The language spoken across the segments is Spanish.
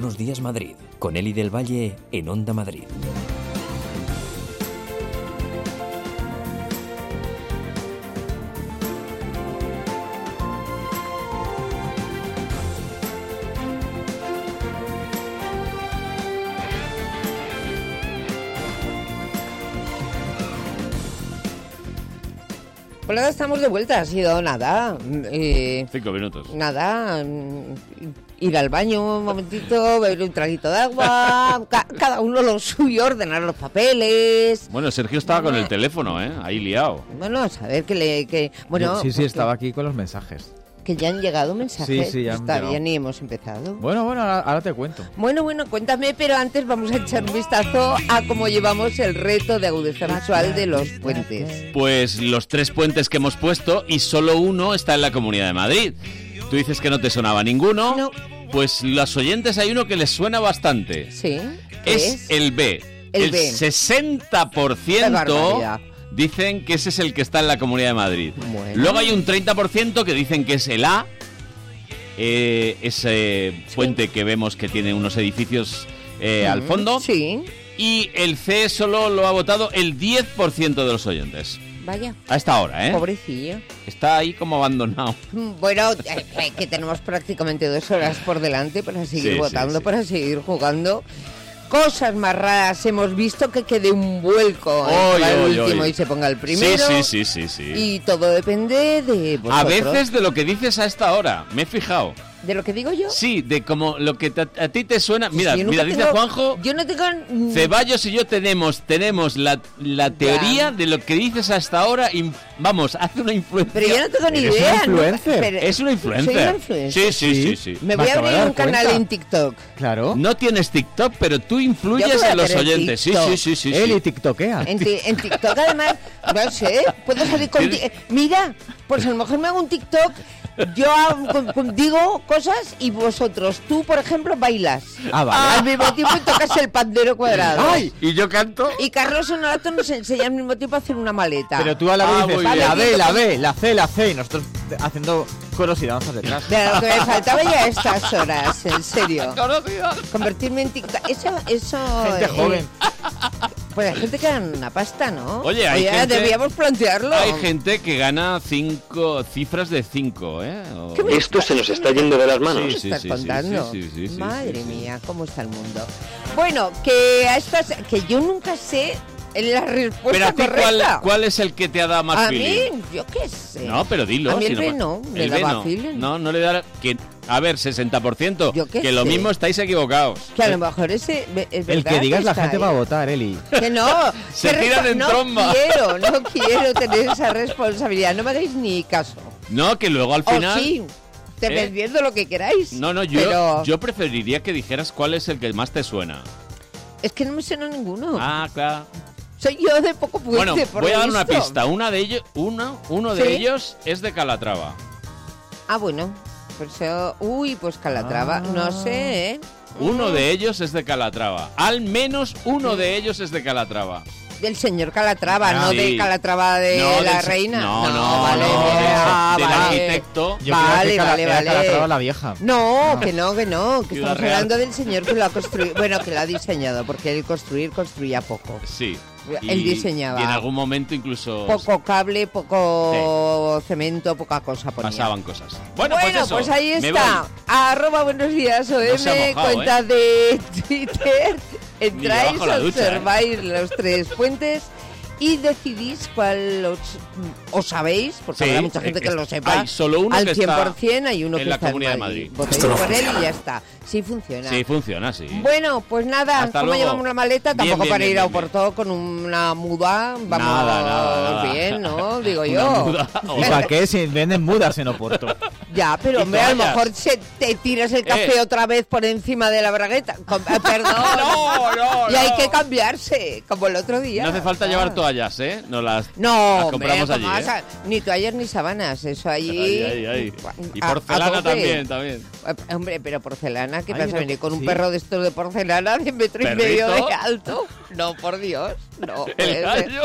Buenos Días Madrid, con Eli del Valle en Onda Madrid. Hola, estamos de vuelta, ha sido nada. 5 minutos. Nada, ir al baño un momentito, beber un traguito de agua, cada uno lo suyo, ordenar los papeles. Bueno, Sergio estaba con el teléfono, ahí liado. Bueno, a saber que bueno, sí, estaba aquí con los mensajes. Que ya han llegado mensajes. Sí, ya han Todavía llegado. ni hemos empezado. Bueno, ahora te cuento. Bueno, cuéntame, pero antes vamos a echar un vistazo a cómo llevamos el reto de agudeza visual de los puentes. Pues los 3 puentes que hemos puesto y solo uno está en la Comunidad de Madrid. Tú dices que no te sonaba ninguno. No. Pues los oyentes hay uno que les suena bastante. Sí. Es el B. El B. 60% Qué barbaridad. dicen que ese es el que está en la Comunidad de Madrid. Bueno. Luego hay un 30% que dicen que es el A, ese puente que vemos que tiene unos edificios al fondo. Sí. Y el C solo lo ha votado el 10% de los oyentes. Vaya. A esta hora, Pobrecillo. Está ahí como abandonado. Bueno, que tenemos prácticamente 2 horas por delante para seguir votando, sí. para seguir jugando. Cosas más raras hemos visto, que quede un vuelco el último y se ponga el primero. Sí. Y todo depende de vosotros. A veces de lo que dices a esta hora, me he fijado. ¿De lo que digo yo? Sí, de como lo que a ti te suena. Mira, Sí, yo nunca dice tengo- Juanjo. Yo no tengo... Ceballos y yo tenemos la teoría de lo que dices hasta ahora. Vamos, hace una influencia. Pero yo no tengo ni Eres idea. una influencer. Pero- Es una influencer. ¿Soy una influencer? Sí. Me Me voy a acabo de abrir dar un canal cuenta. en TikTok. Claro. No tienes TikTok, pero tú Yo influyes voy a en los tener oyentes. TikTok. Sí. Eli tiktokea. En TikTok, además, no sé, puedo salir con... Mira, pues a lo mejor me hago un TikTok, yo digo cosas y vosotros, tú, por ejemplo, bailas. Ah, vale. Al mismo tiempo tocas el pandero cuadrado. ¡Ay! Y yo canto. Y Carlos Honorato nos enseña al mismo tiempo a hacer una maleta. Pero tú a la vez dices, muy bien. la B, la B, la C, la C. Y nosotros haciendo coros y danzas detrás. Pero lo que me faltaba ya a estas horas, en serio. Convertirme en TikTok. Eso Gente joven. Pues hay gente que gana una pasta, ¿no? Oye, hay gente- deberíamos plantearlo. Hay gente que gana 5 cifras de 5, O- ¿Qué me Esto se nos está yendo de las manos. Sí, estás contando? sí, Madre sí. mía, cómo está el mundo. Bueno, que a estas, que yo nunca sé la Pero respuesta a ti, correcta. ¿cuál es el que te ha dado más A feeling? mí, yo qué sé. No, pero dilo. A mí el si B no, me el daba B no. feeling. No le da... Que, a ver, 60%. Yo qué Que lo sé. mismo estáis equivocados. Que a lo mejor ese es El verdad que digas la está gente ahí. va a votar, Eli. Que no. Se que tiran en no tromba. No quiero tener esa responsabilidad. No me hagáis ni caso. No, que luego al final... O sí, te viendo lo que queráis. No, pero yo preferiría que dijeras cuál es el que más te suena. es que no me suena ninguno. Ah, claro. Soy yo de poco puente, Bueno, por voy a lo dar una visto. pista. Uno de ¿Sí? ellos es de Calatrava. Ah, bueno. Pues Calatrava. No sé, ¿eh? Uno de ellos es de Calatrava. Al menos uno de ellos es de Calatrava. Del señor Calatrava, no sí. de Calatrava de No, la del se- reina. No, vale, del vale. arquitecto. Yo Vale, creo que vale, era vale. Calatrava la vieja. No, que no. Que Ciudad estamos Real. hablando del señor que lo ha construido. Bueno, que lo ha diseñado, porque él construía poco. Sí. Él diseñaba. Y en algún momento incluso Poco cable, poco cemento, poca cosa ponía. pasaban cosas. Bueno, Pues ahí me está. voy. ¡Buenos días, OM! No se ha mojado, cuenta de Twitter. Entráis, debajo la ducha, observáis los 3 puentes y decidís cuál os sabéis, porque Sí, habrá mucha gente que lo sepa. hay solo uno al que está 100%, hay uno en que la está Comunidad de en Madrid. Madrid. Votáis Esto no por él funciona. y ya está. Sí funciona. Sí, funciona, sí. Bueno, pues nada, Hasta ¿cómo luego. llevamos la maleta? Bien, Tampoco bien, para bien, ir a bien, Oporto con una muda. Vamos Nada. bien, ¿no? Digo Una yo. muda. ¿Y para qué si venden mudas en Oporto? Ya, pero Y hombre, a lo toallas. mejor te tiras el café otra vez por encima de la bragueta. Perdón. No, Y hay que cambiarse, como el otro día. No hace falta llevar toallas, ¿eh? No las No, compramos hombre, allí, ¿cómo ni toallas ni sábanas, eso allí. Ay. Y a porcelana tope. también. Hombre, pero porcelana, ¿qué Ay, pasa? no, ¿Venir con un sí. perro de estos de porcelana de 1,5 metros ¿Perrito? de alto? No, por Dios, no. El puede ser. gallo.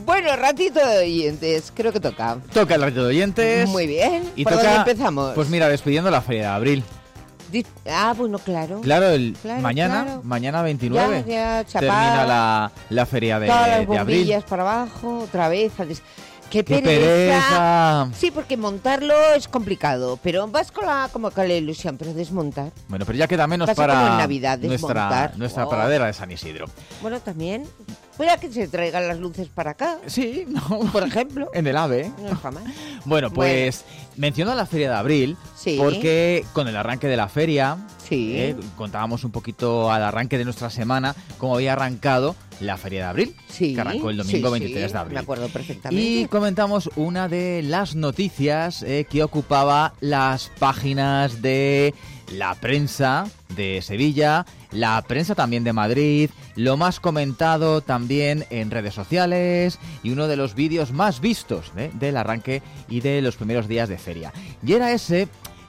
Bueno, ratito de oyentes, creo que toca. Toca el ratito de oyentes. Muy bien. Y ¿Por toca, dónde empezamos? Pues mira, despidiendo la Feria de Abril. Bueno, claro. Claro, Claro, mañana, claro. mañana 29, Ya, chapar, termina la Feria de todas las Abril. bombillas para abajo, otra vez. ¡Qué ¡Qué pereza! pereza! Sí, porque montarlo es complicado, pero vas con la ilusión, pero desmontar. Bueno, pero ya queda menos Pasa para como en Navidad, desmontar. nuestra Oh. pradera de San Isidro. Bueno, también. Puede que se traigan las luces para acá, Sí, no. por ejemplo. En el AVE. No está mal. Bueno, pues menciono la Feria de Abril Sí. porque con el arranque de la feria Sí. contábamos un poquito al arranque de nuestra semana cómo había arrancado la Feria de Abril, Sí. que arrancó el domingo Sí, 23 sí, de abril. Me acuerdo perfectamente. Y comentamos una de las noticias que ocupaba las páginas de la prensa de Sevilla, la prensa también de Madrid, lo más comentado también en redes sociales y uno de los vídeos más vistos del arranque y de los primeros días de feria. Y era ese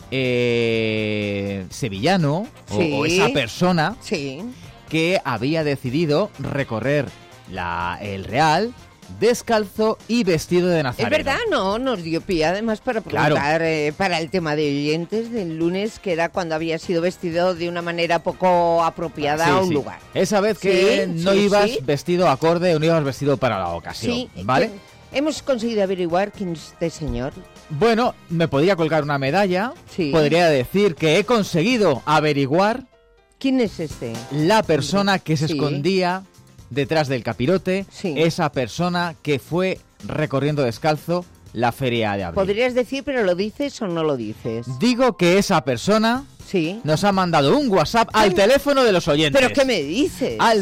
sevillano Sí. o esa persona Sí. que había decidido recorrer el Real descalzo y vestido de Es nazareno. verdad, no, nos dio pie además para Claro. preguntar para el tema de oyentes del lunes, que era cuando había sido vestido de una manera poco apropiada Sí, a un sí. lugar. Esa vez que Sí, no sí, ibas sí. vestido acorde o no ibas vestido para la ocasión, Sí, ¿vale? hemos conseguido averiguar quién es este señor. Bueno, me podría colgar una medalla, Sí. podría decir que he conseguido averiguar ¿Quién es este? la persona que se Sí. escondía detrás del capirote, Sí. esa persona que fue recorriendo descalzo la feria de abril. ¿Podrías decir, pero lo dices o no lo dices? Digo que esa persona Sí. nos ha mandado un WhatsApp al teléfono de los oyentes. ¿Pero qué me dices? Al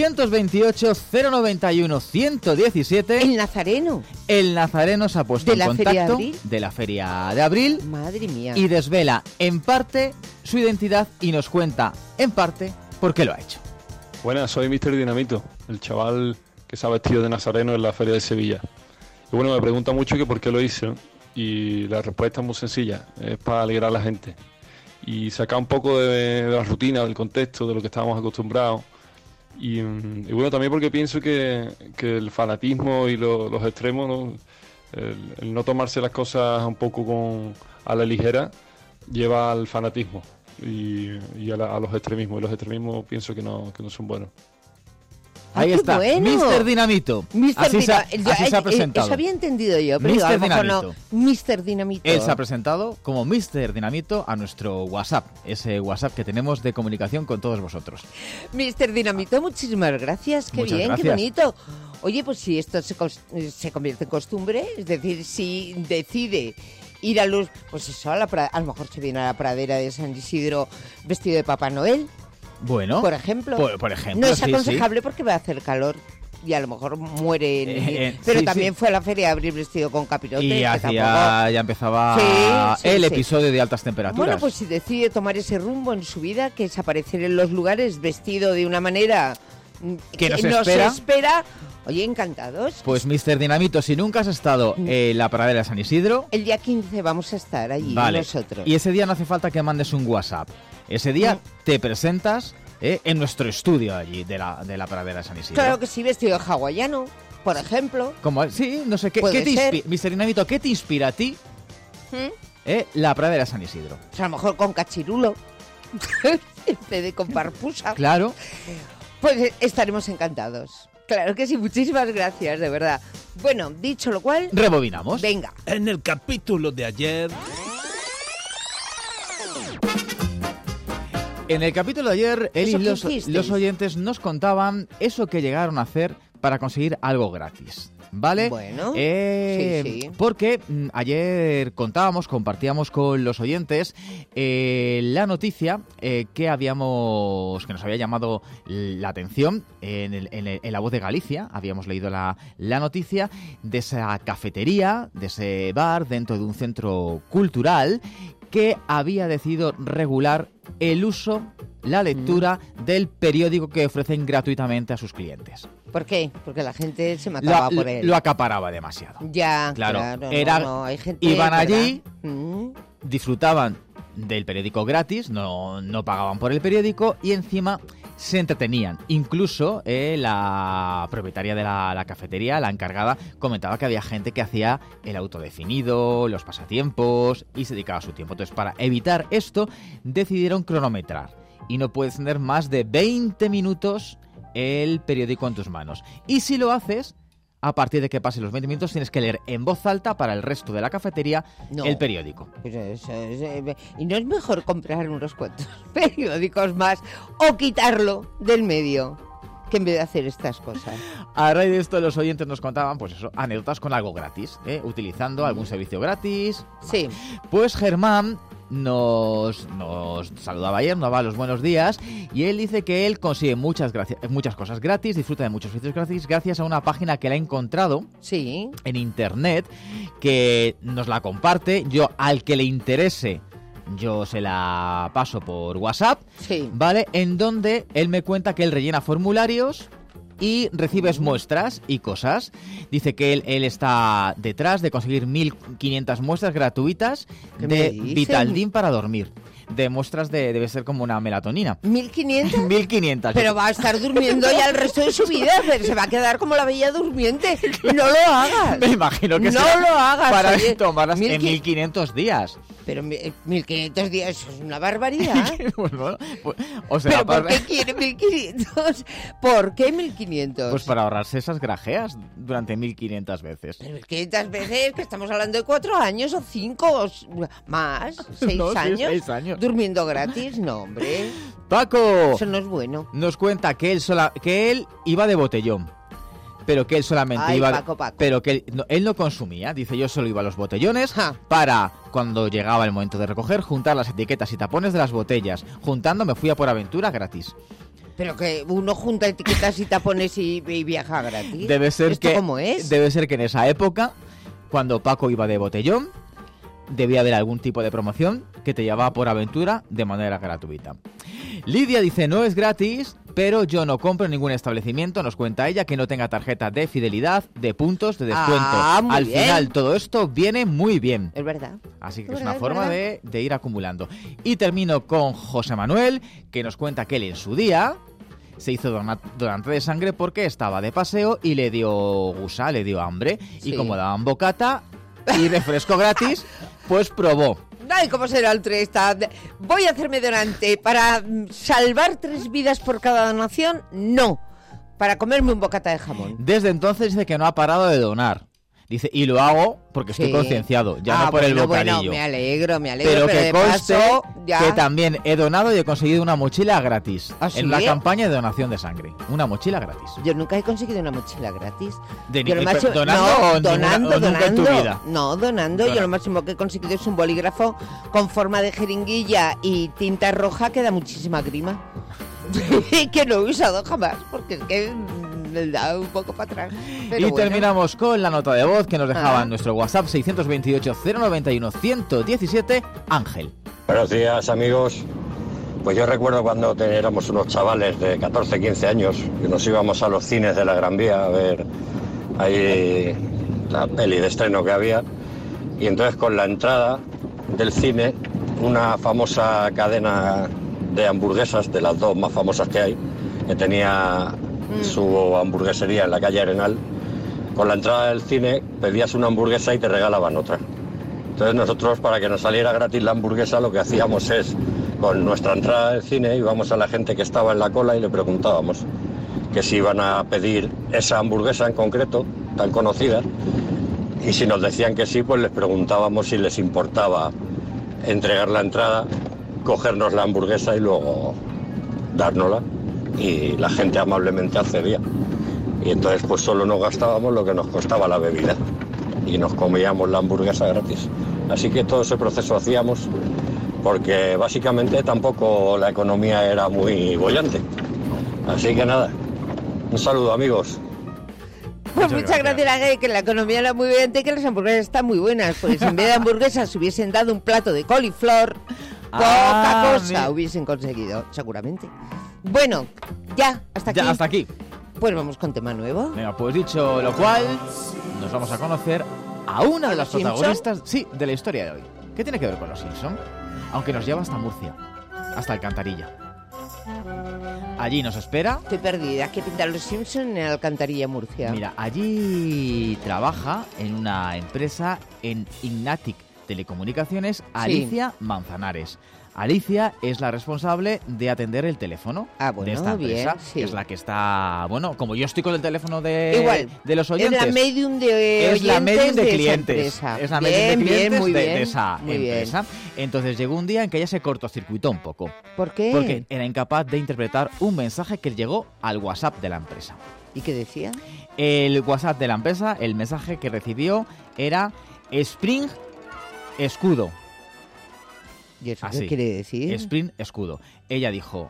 628-091-117. El nazareno. El nazareno se ha puesto ¿De en la Feria de contacto Abril? de la Feria de Abril Madre mía. y desvela en parte su identidad y nos cuenta en parte por qué lo ha hecho. Buenas, soy Mr. Dinamito, el chaval que se ha vestido de nazareno en la Feria de Sevilla. Y bueno, me pregunta mucho que por qué lo hice, ¿no? Y la respuesta es muy sencilla, es para alegrar a la gente. Y sacar un poco de la rutina, del contexto, de lo que estábamos acostumbrados. Y bueno, también porque pienso que el fanatismo y los extremos, ¿no? El no tomarse las cosas un poco a la ligera, lleva al fanatismo y a los extremismos. Y los extremismos pienso que no son buenos. ¡Ay, Ahí qué está, bueno! Mr. Dinamito. Así se ha presentado. Eso había entendido yo, pero Mr. a lo mejor no. Dinamito. Mr. Dinamito. Él se ha presentado como Mr. Dinamito a nuestro WhatsApp, ese WhatsApp que tenemos de comunicación con todos vosotros. Mr. Dinamito, muchísimas gracias. Qué Muchas bien, gracias. qué bonito. Oye, pues si esto se convierte en costumbre, es decir, si decide ir a los, pues eso, a lo mejor se viene a la pradera de San Isidro vestido de Papá Noel, Bueno, por ejemplo. Por ejemplo, No es sí, sí. aconsejable porque va a hacer calor y a lo mejor muere. Pero sí, también sí. fue a la feria de abril vestido con capirote. Y que ya tampoco- empezaba Sí, sí, el sí. episodio de altas temperaturas. Bueno, pues si decide tomar ese rumbo en su vida, que es aparecer en los lugares vestido de una manera Que no se no espera. se espera. Oye, encantados. Pues Mr. Dinamito, si nunca has estado en la pradera de San Isidro, El día 15 vamos a estar allí vale. nosotros. Y ese día no hace falta que mandes un WhatsApp. Ese día te presentas en nuestro estudio allí de la pradera de San Isidro. Claro que sí, vestido de hawaiano, por ejemplo. Como, sí, no sé, ¿qué Puede te ser. Mr. Dinamito, ¿qué te inspira a ti ¿Mm? la pradera de San Isidro? Pues a lo mejor con cachirulo, en vez de con parpusa. Claro. Pues estaremos encantados. Claro que sí, muchísimas gracias, de verdad. Bueno, dicho lo cual, Rebobinamos. venga. En el capítulo de ayer, En el capítulo de ayer, él ¿Eso y qué los hicisteis? oyentes nos contaban eso que llegaron a hacer para conseguir algo gratis. ¿Vale? Bueno, sí. Porque ayer compartíamos con los oyentes la noticia que nos había llamado la atención en La Voz de Galicia. Habíamos leído la noticia de esa cafetería, de ese bar dentro de un centro cultural que había decidido regular el uso, la lectura del periódico que ofrecen gratuitamente a sus clientes. ¿Por qué? Porque la gente se mataba por él. Lo acaparaba demasiado. Ya, Claro, claro. era- no, hay gente, iban ¿verdad? allí, Mm. disfrutaban del periódico gratis, no pagaban por el periódico y encima se entretenían. Incluso la propietaria de la cafetería, la encargada, comentaba que había gente que hacía el autodefinido, los pasatiempos y se dedicaba su tiempo. Entonces, para evitar esto, decidieron cronometrar y no puedes tener más de 20 minutos el periódico en tus manos. Y si lo haces, a partir de que pasen los 20 minutos, tienes que leer en voz alta para el resto de la cafetería el periódico. Pues ¿y no es mejor comprar unos cuantos periódicos más o quitarlo del medio que en vez de hacer estas cosas? A raíz de esto, los oyentes nos contaban, pues eso, anécdotas con algo gratis, utilizando algún servicio gratis. Sí. Pues Germán nos saludaba ayer, nos daba los buenos días y él dice que él consigue muchas cosas gratis, disfruta de muchos servicios gratis gracias a una página que él ha encontrado en internet, que nos la comparte. Yo, al que le interese, yo se la paso por WhatsApp, ¿vale? En donde él me cuenta que él rellena formularios y recibes muestras y cosas. Dice que él está detrás de conseguir 1.500 muestras gratuitas de Vitaldin para dormir. De muestras debe ser como una melatonina. ¿1.500? 1.500. Pero va a estar durmiendo ya el resto de su vida. Se va a quedar como la bella durmiente. No lo hagas. Me imagino que no lo hagas. Para tomarlas en 1.500 días. Pero 1.500 días es una barbaridad. Bueno, o sea, ¿pero por qué quiere 1.500? ¿Por qué 1.500? Pues para ahorrarse esas grajeas durante 1.500 veces. Pero 1.500 veces, que estamos hablando de 4 años o 5 o más, 6 años. Sí, 6 años. Durmiendo gratis, no, hombre. Paco. Eso no es bueno. Nos cuenta que él iba de botellón. Pero que él solamente iba... Paco. Pero que él no consumía. Dice, yo solo iba a los botellones para, cuando llegaba el momento de recoger, juntar las etiquetas y tapones de las botellas. Juntando me fui a por aventura gratis. Pero que uno junta etiquetas y tapones y viaja gratis. Debe ser ¿Esto cómo es? Debe ser que en esa época, cuando Paco iba de botellón, debía haber algún tipo de promoción que te llevaba por aventura de manera gratuita. Lidia dice, no es gratis, pero yo no compro en ningún establecimiento, nos cuenta ella, que no tenga tarjeta de fidelidad, de puntos, de descuento. Al final todo esto viene muy bien. Es verdad. Así que es una forma de ir acumulando. Y termino con José Manuel, que nos cuenta que él en su día se hizo donante de sangre porque estaba de paseo y le dio gusa, le dio hambre. Y como daban bocata y refresco gratis, pues probó. Ay, ¿cómo será altruista? ¿Voy a hacerme donante para salvar 3 vidas por cada donación? No, para comerme un bocata de jamón. Desde entonces dice que no ha parado de donar. Dice, y lo hago porque estoy concienciado, ya no por el bocadillo. Bueno, me alegro, pero que conste que también he donado y he conseguido una mochila gratis. ¿Ah, sí? En la campaña de donación de sangre. Una mochila gratis. Yo nunca he conseguido una mochila gratis. ¿Donando nunca en tu vida? No, donando. Yo lo máximo que he conseguido es un bolígrafo con forma de jeringuilla y tinta roja que da muchísima grima. Que no he usado jamás, porque es que me da un poco para atrás. Pero terminamos con la nota de voz que nos dejaba en nuestro WhatsApp 628-091-117, Ángel. Buenos días, amigos. Pues yo recuerdo cuando éramos unos chavales de 14, 15 años que nos íbamos a los cines de la Gran Vía a ver ahí la peli de estreno que había, y entonces con la entrada del cine, una famosa cadena de hamburguesas, de las 2 más famosas que hay, que tenía su hamburguesería en la calle Arenal, con la entrada del cine pedías una hamburguesa y te regalaban otra. Entonces nosotros, para que nos saliera gratis la hamburguesa, lo que hacíamos es, con nuestra entrada del cine, íbamos a la gente que estaba en la cola y le preguntábamos que si iban a pedir esa hamburguesa en concreto, tan conocida, y si nos decían que sí, pues les preguntábamos si les importaba entregar la entrada, cogernos la hamburguesa y luego dárnosla, y la gente amablemente accedía. Y entonces pues solo nos gastábamos lo que nos costaba la bebida y nos comíamos la hamburguesa gratis. Así que todo ese proceso hacíamos porque básicamente tampoco la economía era muy bollante. Así que nada, un saludo, amigos. Pues muchas gracias, que la economía era muy buena y que las hamburguesas están muy buenas, porque si en vez de hamburguesas hubiesen dado un plato de coliflor, poca cosa hubiesen conseguido, seguramente. Bueno, ya, hasta aquí. Ya, hasta aquí. Pues vamos con tema nuevo. Venga, pues dicho lo cual, nos vamos a conocer a una de las protagonistas, de la historia de hoy. ¿Qué tiene que ver con los Simpson? Aunque nos lleva hasta Murcia, hasta Alcantarilla. Allí nos espera. Estoy perdida. ¿Qué pintan los Simpson en Alcantarilla, Murcia? Mira, allí trabaja en una empresa en Ignatic Telecomunicaciones Alicia Manzanares. Alicia es la responsable de atender el teléfono de esta empresa, bien, sí. que es la que está, bueno, como yo estoy con el teléfono de los oyentes. Es la medium de oyentes, es la medium de clientes. Esa Es la medium de clientes de esa muy empresa. Bien. Entonces llegó un día en que ella se cortocircuitó un poco. ¿Por qué? Porque era incapaz de interpretar un mensaje que llegó al WhatsApp de la empresa. ¿Y qué decía? El WhatsApp de la empresa, el mensaje que recibió era Spring Escudo. ¿Y eso Así. qué quiere decir? Spring Escudo. Ella dijo,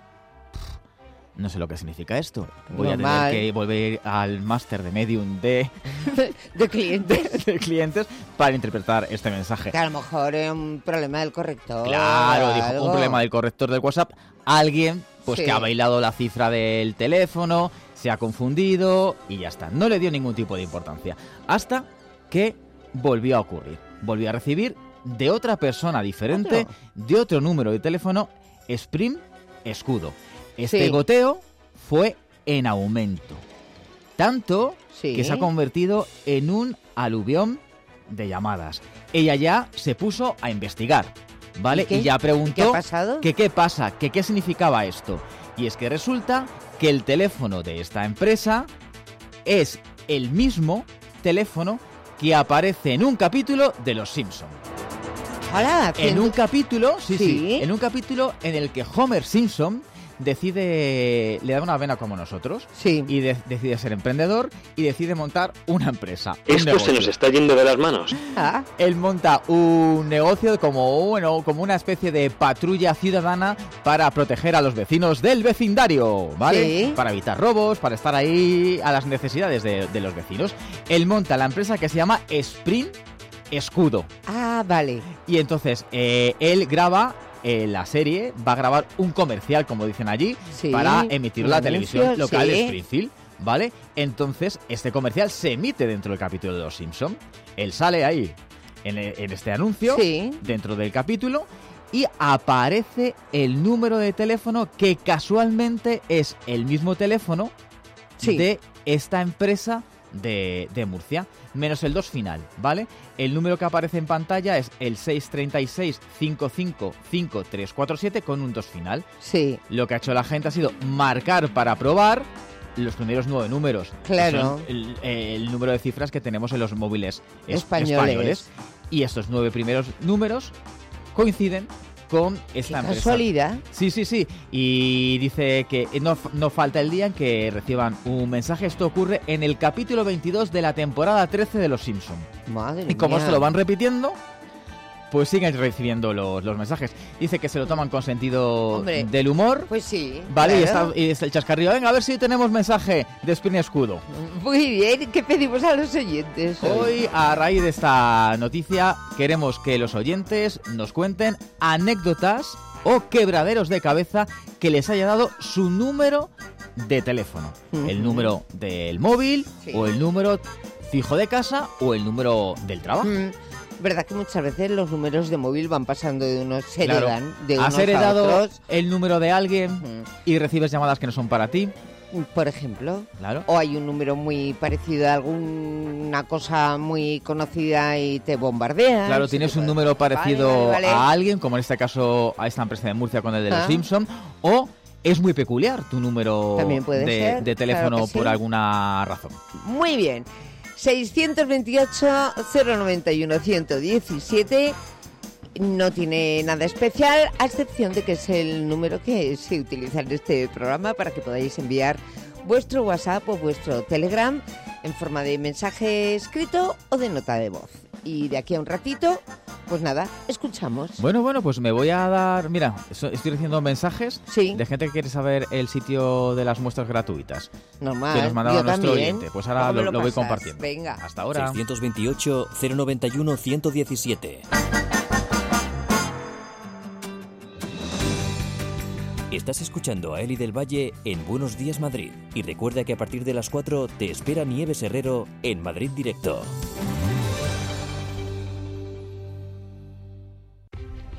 no sé lo que significa esto. Voy Normal. a tener que volver al máster de medium de clientes. de clientes para interpretar este mensaje. Que a lo mejor era un problema del corrector. Claro, dijo, algo. un problema del corrector del WhatsApp. Alguien, pues Sí. que ha bailado la cifra del teléfono, se ha confundido y ya está. No le dio ningún tipo de importancia. Hasta que volvió a ocurrir. Volvió a recibir de otra persona diferente, ¿Otro? de otro número de teléfono, Spring Escudo. Este Sí. goteo fue en aumento. Tanto Sí. que se ha convertido en un aluvión de llamadas. Ella ya se puso a investigar, ¿vale? ¿Y qué? Y ya preguntó ¿Qué ha pasado? que qué pasa, que qué significaba esto. Y es que resulta que el teléfono de esta empresa es el mismo teléfono que aparece en un capítulo de Los Simpson. Hola, En un capítulo, Sí. en un capítulo en el que Homer Simpson le da una vena como nosotros, Sí. y decide ser emprendedor y decide montar una empresa. un Esto se negocio. nos está yendo de las manos. Ah, Él monta un negocio como una especie de patrulla ciudadana para proteger a los vecinos del vecindario, ¿vale? Sí. Para evitar robos, para estar ahí a las necesidades de los vecinos. Él monta la empresa que se llama Spring Escudo. vale. Y entonces él graba la serie, va a grabar un comercial, como dicen allí, Sí, para emitirlo en la un televisión anuncio, local de sí. Springfield, ¿vale? Entonces, este comercial se emite dentro del capítulo de Los Simpson. Él sale ahí en este anuncio, Sí. dentro del capítulo, y aparece el número de teléfono que casualmente es el mismo teléfono Sí. de esta empresa de Murcia, menos el 2 final, ¿vale? El número que aparece en pantalla es el 636-555347 con un 2 final. Sí. Lo que ha hecho la gente ha sido marcar para probar los primeros 9 números. que Claro. son el número de cifras que tenemos en los móviles Españoles. Y estos 9 primeros números coinciden con esta empresa. Casualidad. Sí. Y dice que no falta el día en que reciban un mensaje. Esto ocurre en el capítulo 22 de la temporada 13 de Los Simpson. Madre Y como mía. esto lo van repitiendo, pues siguen recibiendo los mensajes. Dice que se lo toman con sentido Hombre. del humor. Pues sí. Vale, claro. y está el chascarrillo. Venga, a ver si tenemos mensaje de Spring Escudo. Muy bien. ¿Qué pedimos a los oyentes Hoy, a raíz de esta noticia, queremos que los oyentes nos cuenten anécdotas o quebraderos de cabeza que les haya dado su número de teléfono. Ujú. El número del móvil, Sí. o el número fijo de casa, o el número del trabajo. Verdad que muchas veces los números de móvil van pasando de unos, se Claro. heredan de ¿Has unos a heredado otros. el número de alguien y recibes llamadas que no son para ti? Por ejemplo. Claro. O hay un número muy parecido a alguna cosa muy conocida y te bombardea. Claro, ese tienes tipo un de- número parecido Vale. a alguien, como en este caso a esta empresa de Murcia con el de Los Simpson, o es muy peculiar tu número También puede ser, de teléfono claro que por sí. alguna razón. Muy bien. 628-091-117 no tiene nada especial, a excepción de que es el número que se utiliza en este programa para que podáis enviar vuestro WhatsApp o vuestro Telegram en forma de mensaje escrito o de nota de voz. Y de aquí a un ratito, pues nada, escuchamos. Bueno, pues me voy a dar... Mira, estoy recibiendo mensajes Sí. de gente que quiere saber el sitio de las muestras gratuitas Normal. que nos mandaba yo nuestro también. oyente. Pues ahora Luego me lo voy pasas. compartiendo. Venga. Hasta ahora. 628-091-117. Estás escuchando a Eli del Valle en Buenos Días Madrid. Y recuerda que a partir de las 4 te espera Nieves Herrero en Madrid Directo.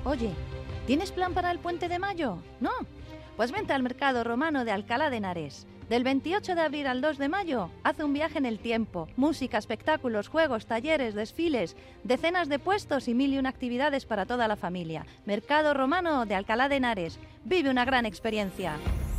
Oye, ¿tienes plan para el Puente de Mayo? ¿No? Pues vente al Mercado Romano de Alcalá de Henares. Del 28 de abril al 2 de mayo, haz un viaje en el tiempo. Música, espectáculos, juegos, talleres, desfiles, decenas de puestos y 1001 actividades para toda la familia. Mercado Romano de Alcalá de Henares. Vive una gran experiencia.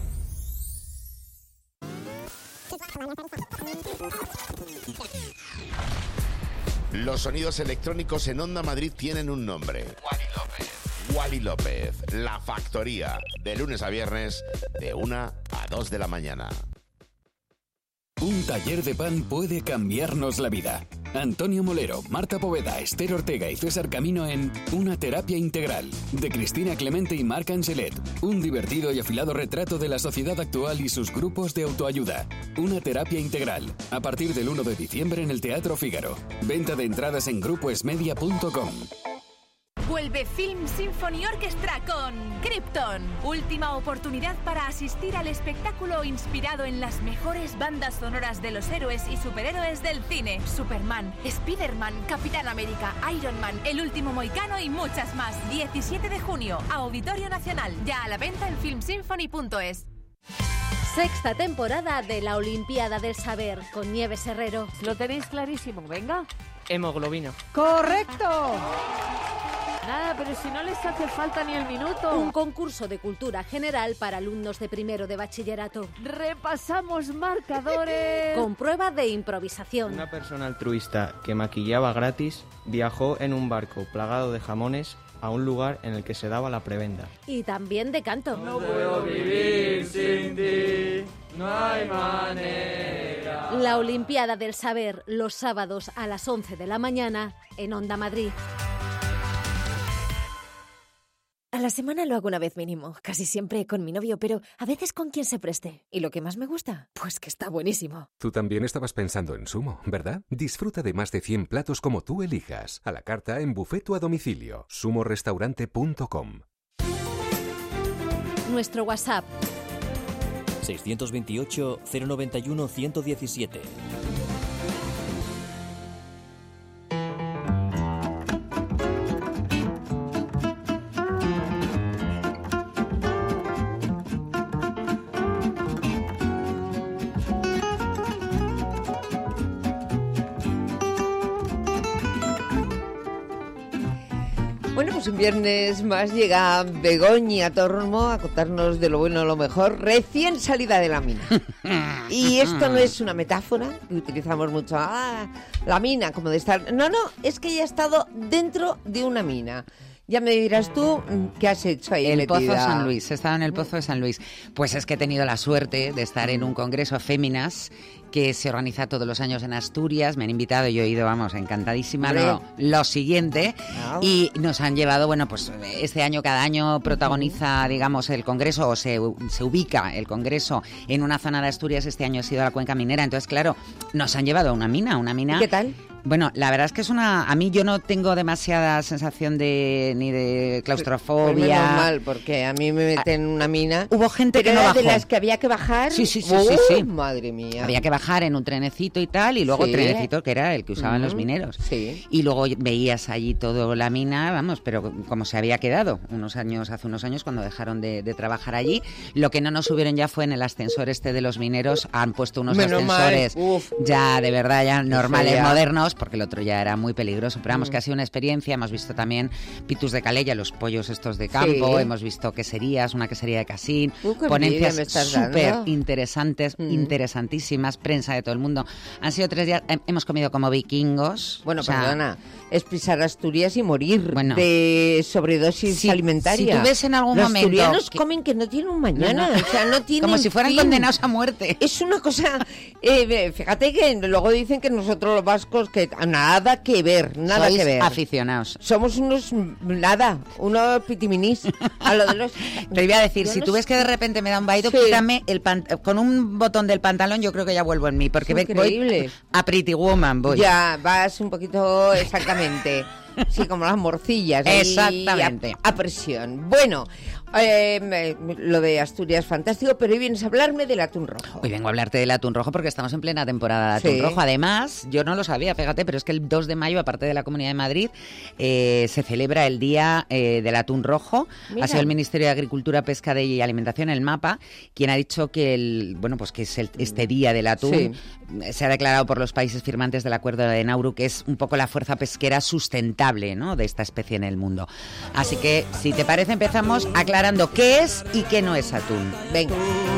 Los sonidos electrónicos en Onda Madrid tienen un nombre. Wally López, La Factoría, de lunes a viernes, de 1 a 2 de la mañana. Un taller de pan puede cambiarnos la vida. Antonio Molero, Marta Poveda, Esther Ortega y César Camino en Una terapia integral, de Cristina Clemente y Marc Angelet. Un divertido y afilado retrato de la sociedad actual y sus grupos de autoayuda. Una terapia integral, a partir del 1 de diciembre en el Teatro Fígaro. Venta de entradas en grupoesmedia.com. Vuelve Film Symphony Orchestra con Krypton. Última oportunidad para asistir al espectáculo inspirado en las mejores bandas sonoras de los héroes y superhéroes del cine. Superman, Spider-Man, Capitán América, Iron Man, El Último Mohicano y muchas más. 17 de junio, Auditorio Nacional. Ya a la venta en filmsymphony.es. Sexta temporada de la Olimpiada del Saber con Nieves Herrero. Lo tenéis clarísimo, venga. Hemoglobina. ¡Correcto! Nada, pero si no les hace falta ni el minuto. Un concurso de cultura general para alumnos de primero de bachillerato. Repasamos marcadores. Con prueba de improvisación. Una persona altruista que maquillaba gratis viajó en un barco plagado de jamones a un lugar en el que se daba la prebenda. Y también de canto. No puedo vivir sin ti, no hay manera. La Olimpiada del Saber, los sábados a las 11 de la mañana en Onda Madrid. A la semana lo hago una vez mínimo, casi siempre con mi novio, pero a veces con quien se preste. ¿Y lo que más me gusta? Pues que está buenísimo. Tú también estabas pensando en Sumo, ¿verdad? Disfruta de más de 100 platos como tú elijas, a la carta, en buffet o a domicilio. sumorestaurante.com. Nuestro WhatsApp 628 091 117. Bueno, pues un viernes más llega Begoña Tormo a contarnos de lo bueno, lo mejor, recién salida de la mina. Y esto no es una metáfora que utilizamos mucho, la mina, como de estar... No, es que ella ha estado dentro de una mina. Ya me dirás tú qué has hecho ahí. El Pozo San Luis, he estado en el Pozo de San Luis. Pues es que he tenido la suerte de estar en un congreso Féminas que se organiza todos los años en Asturias. Me han invitado, yo he ido, vamos, encantadísima. No, lo siguiente. Y nos han llevado, bueno, pues este año, cada año protagoniza, digamos, el congreso, o se ubica el congreso en una zona de Asturias. Este año ha sido la Cuenca Minera. Entonces, claro, nos han llevado a una mina. ¿Y qué tal? Bueno, la verdad es que es a mí yo no tengo demasiada sensación ni de claustrofobia. Pues menos mal, porque a mí me meten en una mina. Hubo gente que no bajó. ¿De las que había que bajar? Sí. Madre mía. Había que bajar en un trenecito y tal, y luego trenecito que era el que usaban los mineros. Sí. Y luego veías allí toda la mina, vamos, pero como se había quedado hace unos años cuando dejaron de trabajar allí. Lo que no nos subieron ya fue en el ascensor de los mineros. Han puesto unos ascensores ya de verdad ya normales, modernos, porque el otro ya era muy peligroso. Pero vamos, que ha sido una experiencia. Hemos visto también pitus de calella, los pollos estos de campo. Hemos visto queserías, una quesería de Casín. Ponencias súper interesantes, interesantísimas, prensa de todo el mundo. Han sido 3 días, hemos comido como vikingos. Bueno, perdona, es pisar Asturias y morir de sobredosis alimentaria. Si tú ves en algún momento... Los asturianos comen que no tienen un mañana, o sea, no tienen como si fueran condenados a muerte. Es una cosa... fíjate que luego dicen que nosotros los vascos, que nada que ver. Sois aficionados. Somos unos pitiminís. A lo de los... Te iba a decir, si tú ves que de repente me da un vaído, quítame con un botón del pantalón, yo creo que ya vuelvo en mí, porque voy a Pretty Woman, voy. Ya, vas un poquito exactamente. Sí, como las morcillas. Exactamente. A presión. Bueno, Lo de Asturias fantástico, pero hoy vienes a hablarme del atún rojo. Hoy vengo a hablarte del atún rojo porque estamos en plena temporada de atún rojo. Además, yo no lo sabía, fíjate, pero es que el 2 de mayo, aparte de la Comunidad de Madrid, se celebra el Día del Atún Rojo. Mira. Ha sido el Ministerio de Agricultura, Pesca y Alimentación, el MAPA, quien ha dicho que que es este Día del Atún. Se ha declarado por los países firmantes del Acuerdo de Nauru que es un poco la fuerza pesquera sustentable, ¿no?, de esta especie en el mundo. Así que, si te parece, empezamos aclarando qué es y qué no es atún. Venga.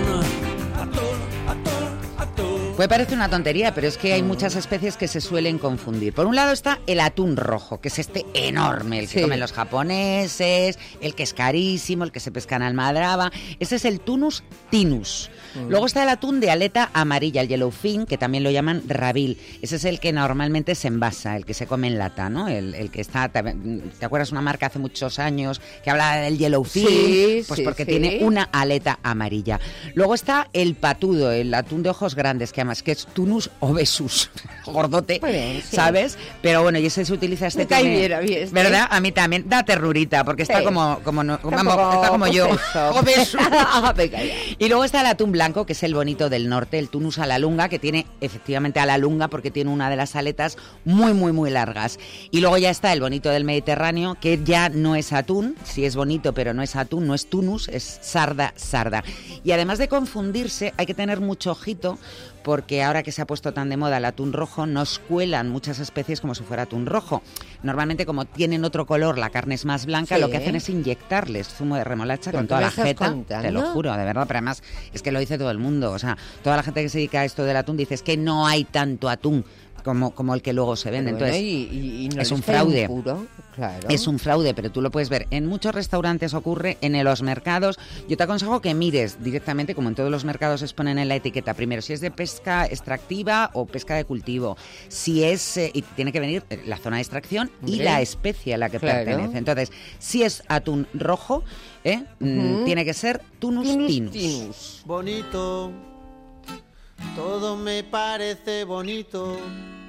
Puede parecer una tontería, pero es que hay muchas especies que se suelen confundir. Por un lado está el atún rojo, que es este enorme, el que comen los japoneses, el que es carísimo, el que se pesca en Almadraba. Ese es el Tunus tinus. Luego está el atún de aleta amarilla, el yellowfin, que también lo llaman rabil. Ese es el que normalmente se envasa, el que se come en lata, ¿no? El que está... ¿Te acuerdas una marca hace muchos años que hablaba del yellowfin? Sí, pues porque tiene una aleta amarilla. Luego está el patudo, el atún de ojos grandes, que además que es Tunus obesus, gordote, bien, ¿sabes? Pero bueno, y ese se utiliza este tema, ¿verdad? A mí también da terrorita, porque está como yo, obesus. Y luego está el atún blanco, que es el bonito del norte, el Tunus a la lunga, que tiene efectivamente a la lunga porque tiene una de las aletas muy, muy, muy largas. Y luego ya está el bonito del Mediterráneo, que ya no es atún, sí es bonito, pero no es atún, no es Tunus, es sarda. Y además de confundirse, hay que tener mucho ojito, porque ahora que se ha puesto tan de moda el atún rojo, nos cuelan muchas especies como si fuera atún rojo. Normalmente, como tienen otro color, la carne es más blanca, lo que hacen es inyectarles zumo de remolacha con toda la jeta. Te lo juro, de verdad, pero además es que lo dice todo el mundo. O sea, toda la gente que se dedica a esto del atún dice es que no hay tanto atún como el que luego se vende. Pero entonces, y no es un fraude. Impuro, claro. Es un fraude, pero tú lo puedes ver. En muchos restaurantes ocurre, en los mercados. Yo te aconsejo que mires directamente, como en todos los mercados exponen en la etiqueta, primero si es de pesca extractiva o pesca de cultivo. Si es, y tiene que venir la zona de extracción y la especie a la que pertenece. Entonces, si es atún rojo, tiene que ser Tunus tinus. Bonito, todo me parece bonito.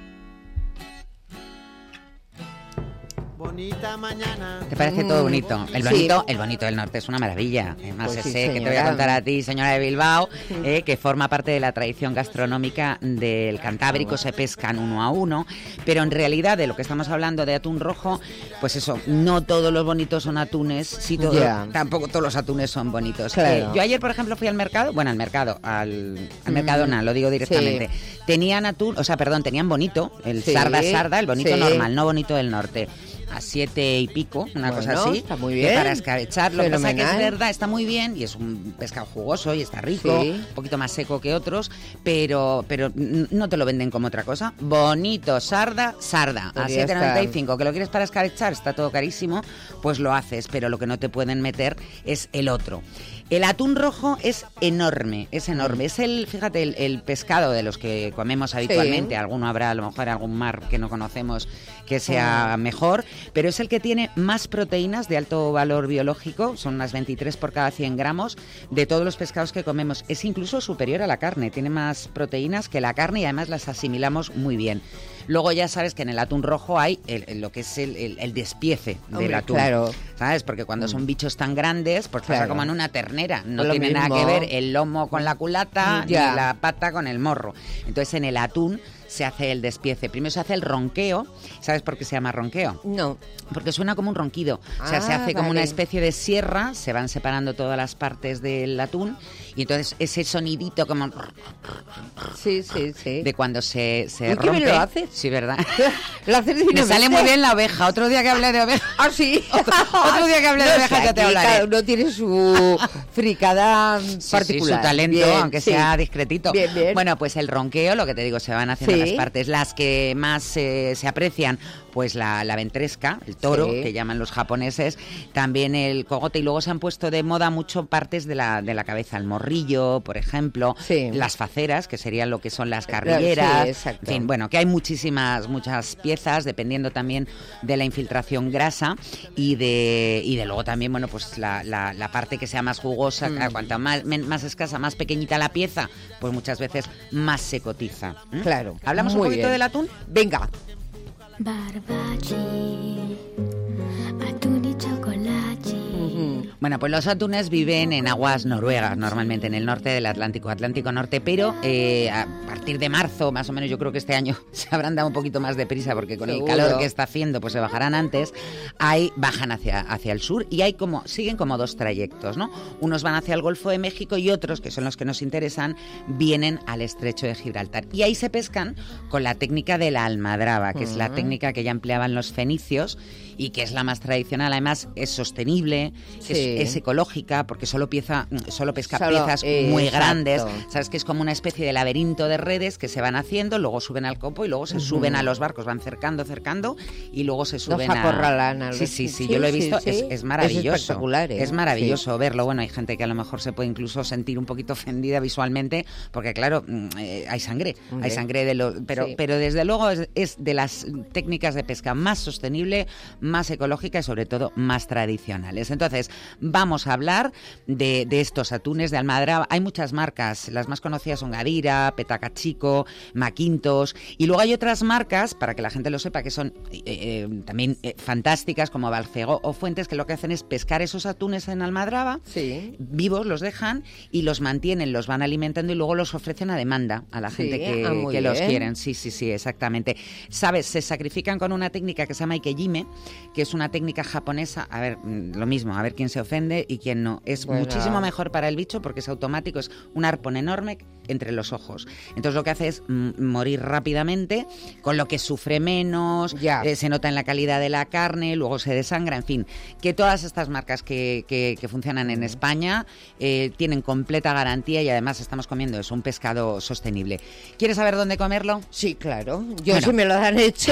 Bonita mañana. ¿Te parece todo bonito? El bonito del norte es una maravilla. Además, pues ese que te voy a contar a ti, señora de Bilbao, que forma parte de la tradición gastronómica del Cantábrico, se pescan 1 a 1, pero en realidad de lo que estamos hablando de atún rojo, pues eso, no todos los bonitos son atunes, tampoco todos los atunes son bonitos. Claro. Yo ayer, por ejemplo, fui al mercado, al Mercadona, lo digo directamente. Tenían tenían bonito, el sarda, el bonito normal, no bonito del norte. A 7 y pico, una cosa así, está muy bien. Para escabechar. Lo que pasa es que es verdad, está muy bien y es un pescado jugoso y está rico, un poquito más seco que otros, pero no te lo venden como otra cosa. Bonito, sarda, pues a 7,95, que lo quieres para escabechar, está todo carísimo, pues lo haces, pero lo que no te pueden meter es el otro. El atún rojo es enorme. Es el pescado de los que comemos habitualmente. Alguno habrá, a lo mejor, algún mar que no conocemos que sea mejor, pero es el que tiene más proteínas de alto valor biológico, son unas 23 por cada 100 gramos, de todos los pescados que comemos. Es incluso superior a la carne, tiene más proteínas que la carne y además las asimilamos muy bien. Luego ya sabes que en el atún rojo hay lo que es el despiece del atún. Claro. ¿Sabes? Porque cuando son bichos tan grandes, pues pasa como en una ternera. No tiene nada que ver el lomo con la culata ni la pata con el morro. Entonces en el atún se hace el despiece. Primero se hace el ronqueo. ¿Sabes por qué se llama ronqueo? No. Porque suena como un ronquido. O sea, se hace como una especie de sierra, se van separando todas las partes del atún y entonces ese sonidito como... Sí. De cuando se rompe. ¿Qué me lo haces? Sí, ¿verdad? Lo haces divinamente. Me sale muy bien la oveja. Otro día que hable de oveja... ¿Ah, sí? Otro día que hable de oveja ya te hablaré. Cada uno tiene su fricada particular. Su talento, bien, aunque sea discretito. Bien. Bueno, pues el ronqueo, lo que te digo, se van haciendo las partes. Las que más se aprecian, pues la ventresca, el toro, que llaman los japoneses, también el cogote, y luego se han puesto de moda mucho partes de la cabeza, el morrillo, por ejemplo, las faceras, que serían lo que son las carrilleras, en fin, bueno, que hay muchas piezas, dependiendo también de la infiltración grasa y de luego también, bueno, pues la parte que sea más jugosa, cuanto más escasa, más pequeñita la pieza, pues muchas veces más se cotiza. Claro. ¿Hablamos un poquito del atún? Venga. Barbaci, atún y chocolate. Bueno, Bueno, pues los atunes viven en aguas noruegas, normalmente en el norte del Atlántico Norte, pero a partir de marzo, más o menos, yo creo que este año se habrán dado un poquito más de prisa porque con el calor que está haciendo, pues se bajarán antes. Bajan hacia el sur y siguen como dos trayectos, ¿no? Unos van hacia el Golfo de México y otros, que son los que nos interesan, vienen al Estrecho de Gibraltar. Y ahí se pescan con la técnica de la almadraba, que es la técnica que ya empleaban los fenicios y que es la más tradicional. Además, es sostenible, es ecológica, porque solo pesca piezas muy grandes. Sabes que es como una especie de laberinto de redes que se van haciendo, luego suben al copo y luego se suben a los barcos, van cercando y luego se suben Los acorralan. Sí, yo lo he visto, es maravilloso. Es espectacular, Es maravilloso verlo. Bueno, hay gente que a lo mejor se puede incluso sentir un poquito ofendida visualmente, porque claro, hay sangre, pero desde luego es de las técnicas de pesca más sostenible, más ecológica y sobre todo más tradicionales. Entonces, vamos a hablar de estos atunes de almadraba. Hay muchas marcas, las más conocidas son Gadira, Petacachico, Maquintos, y luego hay otras marcas, para que la gente lo sepa, que son también fantásticas, como Balcego o Fuentes, que lo que hacen es pescar esos atunes en almadraba, vivos los dejan y los mantienen, los van alimentando y luego los ofrecen a demanda a la gente que los quieren. Sí, exactamente. ¿Sabes? Se sacrifican con una técnica que se llama Ikejime, que es una técnica japonesa. A ver, lo mismo, a ver quién se ofende y quién no. Es muchísimo mejor para el bicho porque es automático, es un arpón enorme entre los ojos. Entonces lo que hace es morir rápidamente, con lo que sufre menos, se nota en la calidad de la carne, luego se desangra, en fin, que todas estas marcas que funcionan en España tienen completa garantía y además estamos comiendo un pescado sostenible. ¿Quieres saber dónde comerlo? Sí, claro. Si me lo han hecho,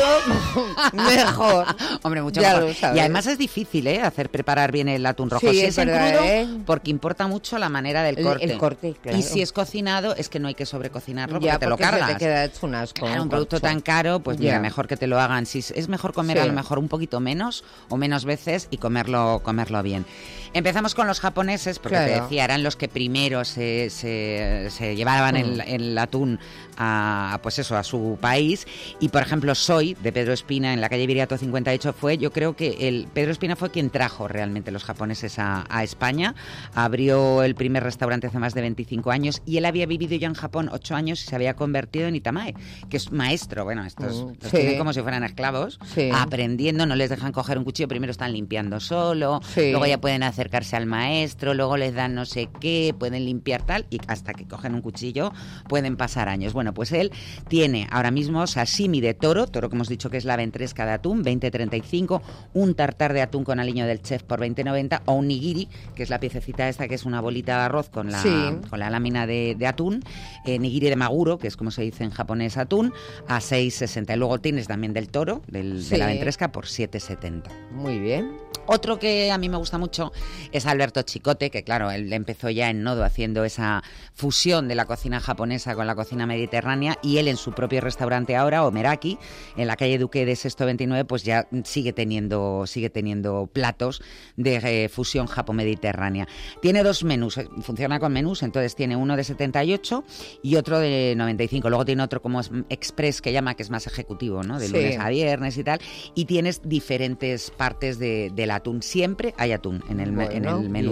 mejor. Hombre, mucho mejor. Y además es difícil, preparar bien el atún rojo. Si es en crudo, porque importa mucho la manera del corte. El corte, claro. Y si es cocinado, es que no hay que sobrecocinarlo porque te lo cargas. Se te queda hecho un asco. Un producto tan caro, pues mira, mejor que te lo hagan. Si es mejor comer a lo mejor un poquito menos o menos veces y comerlo bien. Empezamos con los japoneses, porque te decía, eran los que primero se llevaban el atún a su país. Y por ejemplo, Soy, de Pedro Espina, en la calle Viriato 58, yo creo que Pedro Espina fue quien trajo realmente los japoneses a España. Abrió el primer restaurante hace más de 25 años y él había vivido ya en Japón 8 años y se había convertido en Itamae, que es maestro. Bueno, estos los tienen como si fueran esclavos, aprendiendo, no les dejan coger un cuchillo, primero están limpiando solo, luego ya pueden acercarse al maestro, luego les dan no sé qué, pueden limpiar tal, y hasta que cogen un cuchillo pueden pasar años. Bueno, pues él tiene ahora mismo sashimi de toro que hemos dicho que es la ventresca de atún, 20,35, un tartar de atún con aliño del chef por 20,90, o un nigiri, que es la piececita esta que es una bolita de arroz con la lámina de atún, nigiri de maguro, que es como se dice en japonés atún, a 6,60. Y luego tienes también del toro, de la ventresca, por 7,70. Muy bien. Otro que a mí me gusta mucho es Alberto Chicote, que claro, él empezó ya en Nodo haciendo esa fusión de la cocina japonesa con la cocina mediterránea, y él en su propio restaurante ahora, Omeraki, en la calle Duque de Sexto 29, pues ya sigue teniendo platos de fusión japo-mediterránea. Tiene dos menús, funciona con menús, entonces tiene uno de 78 y otro de 95. Luego tiene otro como express que llama, que es más ejecutivo, ¿no? De lunes a viernes y tal. Y tienes diferentes partes del atún. Siempre hay atún en el menú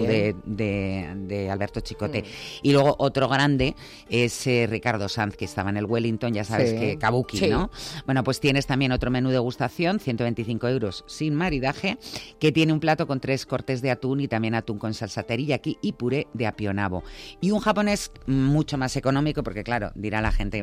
de Alberto Chicote. Y luego otro grande es Ricardo Sanz, que estaba en el Wellington, ya sabes que kabuki, ¿no? Bueno, pues tienes también otro menú de degustación, 125 € sin maridaje, que tiene un plato con 3 cortes de atún y también atún con salsa teriyaki y puré de apionabo. Y un japonés mucho más económico, porque claro, dirá la gente,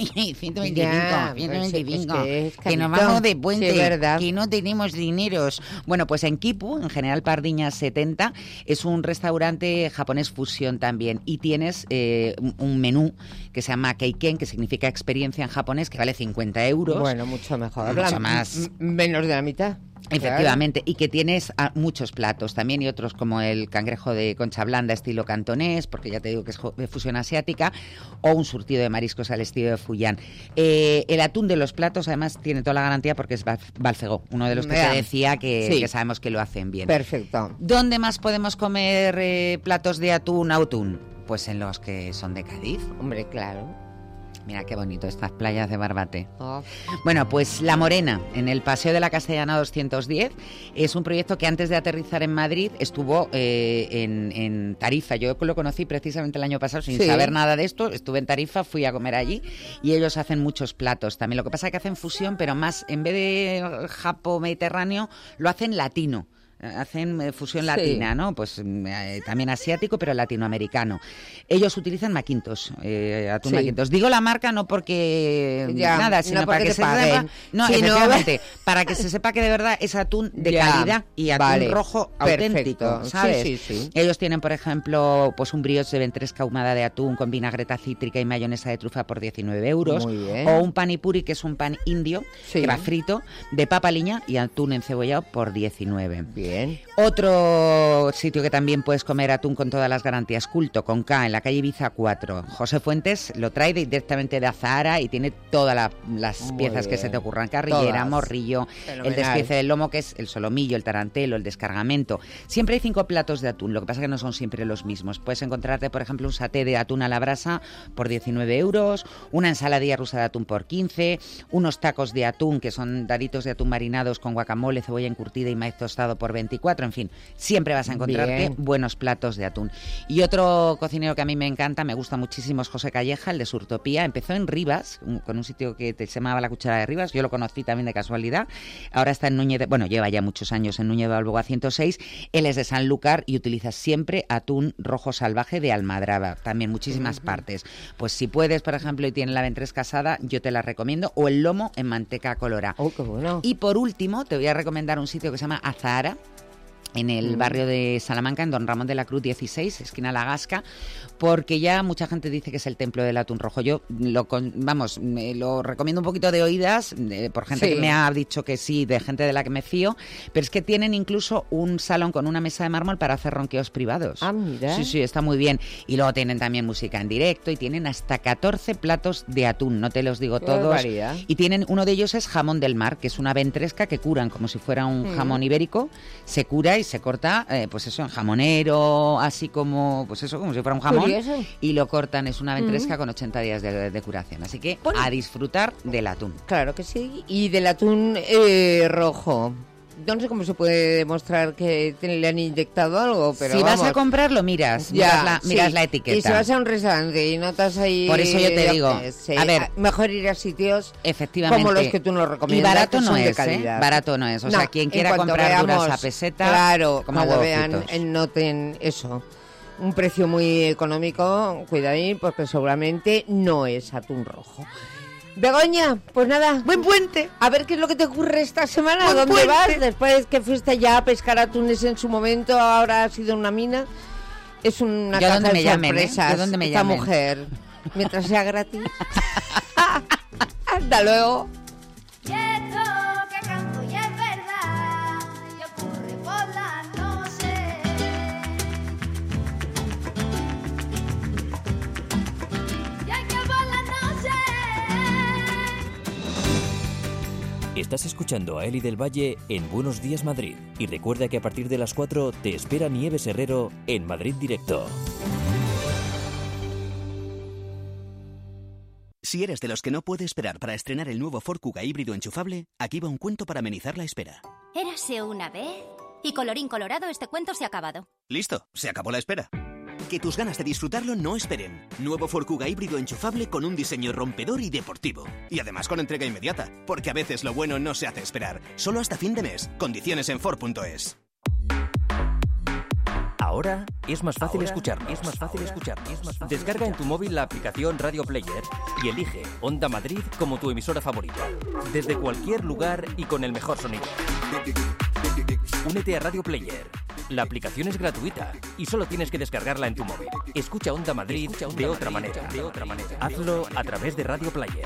125, que nos vamos de puente, que no tenemos dineros. Bueno, pues en Kipu, en General Pardiñas 70, es un restaurante japonés fusión también, y tienes un menú que se llama Keiken, que significa experiencia en japonés, que vale 50 €. Bueno, mucho mejor. Mucho más. Menos de la mitad. Efectivamente, y que tienes muchos platos también, y otros como el cangrejo de concha blanda estilo cantonés, porque ya te digo que es de fusión asiática, o un surtido de mariscos al estilo de Fujian. El atún de los platos además tiene toda la garantía porque es Balcego, uno de los que te decía que sabemos que lo hacen bien. Perfecto. ¿Dónde más podemos comer platos de atún? Pues en los que son de Cádiz. Hombre, claro. Mira qué bonito estas playas de Barbate. Bueno, pues La Morena, en el Paseo de la Castellana 210, es un proyecto que antes de aterrizar en Madrid estuvo en Tarifa. Yo lo conocí precisamente el año pasado sin saber nada de esto. Estuve en Tarifa, fui a comer allí y ellos hacen muchos platos también. Lo que pasa es que hacen fusión, pero más, en vez de japo-mediterráneo, lo hacen latino. Hacen fusión latina, ¿no? Pues también asiático, pero latinoamericano. Ellos utilizan Maquintos, atún Maquintos. Digo la marca no porque nada, sino para que se sepa. No, efectivamente, para que se sepa que de verdad es atún de calidad y atún rojo auténtico, ¿sabes? Sí. Ellos tienen, por ejemplo, pues un brioche de ventresca ahumada de atún con vinagreta cítrica y mayonesa de trufa por 19 euros. Muy bien. O un panipuri, que es un pan indio, que va frito, de papa liña y atún encebollado por 19. Bien. Otro sitio que también puedes comer atún con todas las garantías, Culto, con K, en la calle Ibiza 4. José Fuentes lo trae directamente de Azahara y tiene todas las piezas que se te ocurran. Carrillera, morrillo, el despiece del lomo, que es el solomillo, el tarantelo, el descargamento. Siempre hay 5 platos de atún, lo que pasa es que no son siempre los mismos. Puedes encontrarte, por ejemplo, un saté de atún a la brasa por 19 euros, una ensaladilla rusa de atún por 15, unos tacos de atún, que son daditos de atún marinados con guacamole, cebolla encurtida y maíz tostado por 24, en fin, siempre vas a encontrarte buenos platos de atún. Y otro cocinero que a mí me encanta, me gusta muchísimo, es José Calleja, el de Surtopía. Empezó en Rivas, con un sitio que se llamaba La Cuchara de Rivas, yo lo conocí también de casualidad. Ahora está en Núñez de... Bueno, lleva ya muchos años en Núñez de Balboa 106. Él es de Sanlúcar y utiliza siempre atún rojo salvaje de Almadraba, también muchísimas partes. Pues si puedes, por ejemplo, y tienen la ventresca asada, yo te la recomiendo, o el lomo en manteca colorada. Qué bueno. Y por último, te voy a recomendar un sitio que se llama Azahara, en el barrio de Salamanca, en Don Ramón de la Cruz 16, esquina La Gasca, porque ya mucha gente dice que es el templo del atún rojo. Yo lo recomiendo un poquito de oídas, por gente que me ha dicho que sí, de gente de la que me fío, pero es que tienen incluso un salón con una mesa de mármol para hacer ronqueos privados. Ah, mira. Sí, está muy bien. Y luego tienen también música en directo y tienen hasta 14 platos de atún, no te los digo todos. Barbaridad. Y tienen, uno de ellos es jamón del mar, que es una ventresca que curan como si fuera un jamón ibérico, se cura y se corta, pues eso, en jamonero, así como, pues eso, como si fuera un jamón. Curioso. Y lo cortan, es una ventresca con 80 días de curación. Así que a disfrutar del atún. Claro que sí. Y del atún rojo. No sé cómo se puede demostrar que le han inyectado algo, pero si vas a comprarlo, miras la etiqueta. Y si vas a un restaurante y notas ahí... Por eso yo te digo, a ver, mejor ir a sitios efectivamente como los que tú nos recomiendas. Y barato no es, barato no es. O sea, quien quiera comprar duras a peseta... Claro, como cuando vean, noten eso. Un precio muy económico, cuidadín, porque seguramente no es atún rojo. Begoña, pues nada, buen puente. A ver qué es lo que te ocurre esta semana. Buen ¿Dónde puente. vas? Después que fuiste ya a pescar atunes en su momento, ahora ha sido una mina. Es una caja de sorpresas. ¿De dónde me esta llamen? Mujer, mientras sea gratis. Hasta luego. Y esto que canto y es verdad, y ocurre por la noche. Y es que por la noche. Estás escuchando a Eli del Valle en Buenos Días Madrid. Y recuerda que a partir de las 4 te espera Nieves Herrero en Madrid Directo. Si eres de los que no puede esperar para estrenar el nuevo Ford Kuga híbrido enchufable, aquí va un cuento para amenizar la espera. Érase una vez... Y colorín colorado, este cuento se ha acabado. Listo, se acabó la espera. Que tus ganas de disfrutarlo no esperen. Nuevo Ford Kuga híbrido enchufable con un diseño rompedor y deportivo. Y además con entrega inmediata, porque a veces lo bueno no se hace esperar. Solo hasta fin de mes. Condiciones en Ford.es. Ahora es más fácil escucharnos. Descarga en tu móvil la aplicación Radio Player y elige Onda Madrid como tu emisora favorita. Desde cualquier lugar y con el mejor sonido. Únete a Radio Player. La aplicación es gratuita y solo tienes que descargarla en tu móvil. Escucha Onda Madrid de otra manera. Hazlo a través de Radio Player.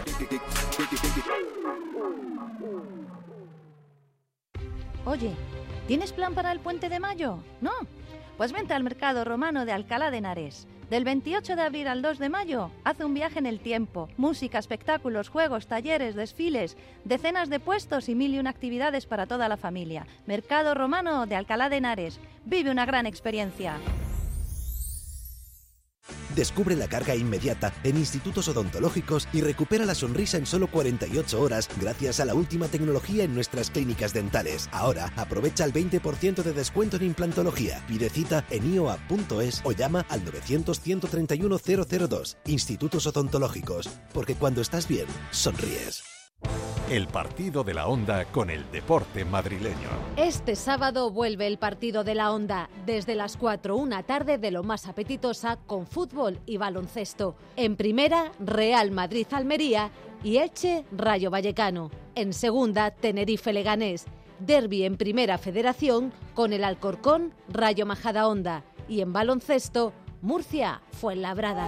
Oye, ¿tienes plan para el Puente de Mayo? ¿No? Pues vente al Mercado Romano de Alcalá de Henares. Del 28 de abril al 2 de mayo, haz un viaje en el tiempo. Música, espectáculos, juegos, talleres, desfiles, decenas de puestos y 1001 actividades para toda la familia. Mercado Romano de Alcalá de Henares. Vive una gran experiencia. Descubre la carga inmediata en institutos odontológicos y recupera la sonrisa en solo 48 horas gracias a la última tecnología en nuestras clínicas dentales. Ahora, aprovecha el 20% de descuento en implantología. Pide cita en ioa.es o llama al 900-131-002. Institutos odontológicos, porque cuando estás bien, sonríes. El partido de la Onda con el deporte madrileño. Este sábado vuelve el partido de la Onda, desde las 4, una tarde de lo más apetitosa con fútbol y baloncesto. En primera, Real Madrid-Almería y Elche Rayo Vallecano. En segunda, Tenerife-Leganés. Derbi en Primera Federación con el Alcorcón Rayo Majadahonda. Y en baloncesto, Murcia-Fuenlabrada.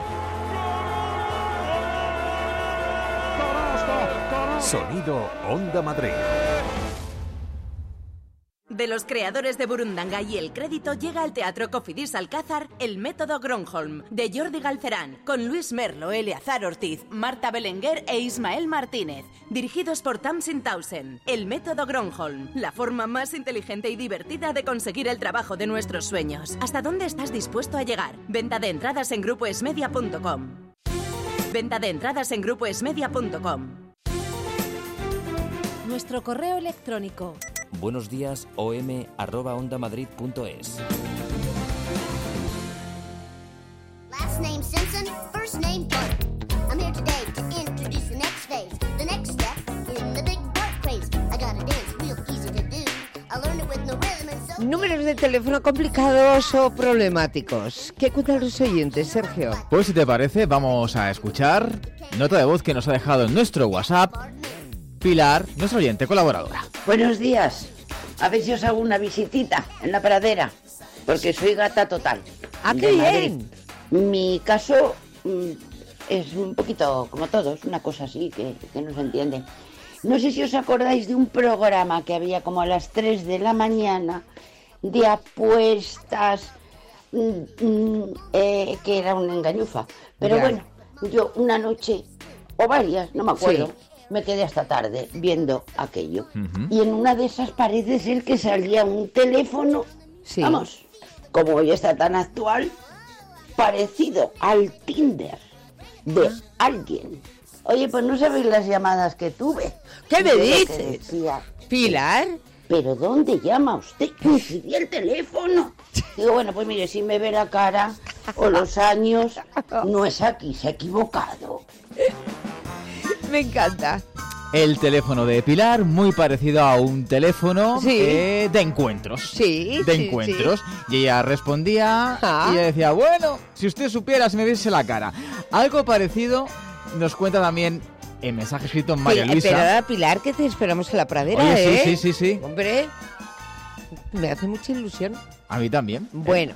Sonido Onda Madrid. De los creadores de Burundanga y El Crédito llega al Teatro Cofidis Alcázar El Método Gronholm, de Jordi Galcerán, con Luis Merlo, Eleazar Ortiz, Marta Belenguer e Ismael Martínez, dirigidos por Tamsin Townsend. El Método Gronholm, la forma más inteligente y divertida de conseguir el trabajo de nuestros sueños. ¿Hasta dónde estás dispuesto a llegar? Venta de entradas en grupoesmedia.com. Venta de entradas en grupoesmedia.com. Nuestro correo electrónico. Buenos días, om@ondamadrid.es. Last name Simpson, first name Bart. I'm here today to introduce the next phase, the next step in the big Bart craze. I got a dance real easy to do. I learned it with no rhythm and so... Números de teléfono complicados o problemáticos. ¿Qué cuentan los oyentes, Sergio? Pues si te parece, vamos a escuchar nota de voz que nos ha dejado en nuestro WhatsApp Pilar, nuestra oyente colaboradora. Buenos días. A ver si os hago una visitita en la pradera, porque soy gata total. ¡Ah, qué bien! Mi caso es un poquito como todos, una cosa así que no se entiende. No sé si os acordáis de un programa que había como a las 3 de la mañana de apuestas, que era una engañufa. Pero bueno, yo una noche, o varias, no me acuerdo, me quedé hasta tarde viendo aquello. Y en una de esas paredes el que salía un teléfono, vamos, como hoy está tan actual, parecido al Tinder de alguien. Oye, pues no sabéis las llamadas que tuve. ¿Qué me dices? Decía, ¿Pilar? ¿Pero dónde llama usted? Coincidía el teléfono. Digo, bueno, pues mire, si me ve la cara o los años, no es aquí, se ha equivocado. Me encanta. El teléfono de Pilar, muy parecido a un teléfono de encuentros. Sí, encuentros. Y ella respondía y ella decía, bueno, si usted supiera, si me viese la cara. Algo parecido nos cuenta también en mensaje escrito María Luisa. Pero Pilar, que te esperamos en la pradera, Oye, sí. Hombre, me hace mucha ilusión. A mí también. Bueno.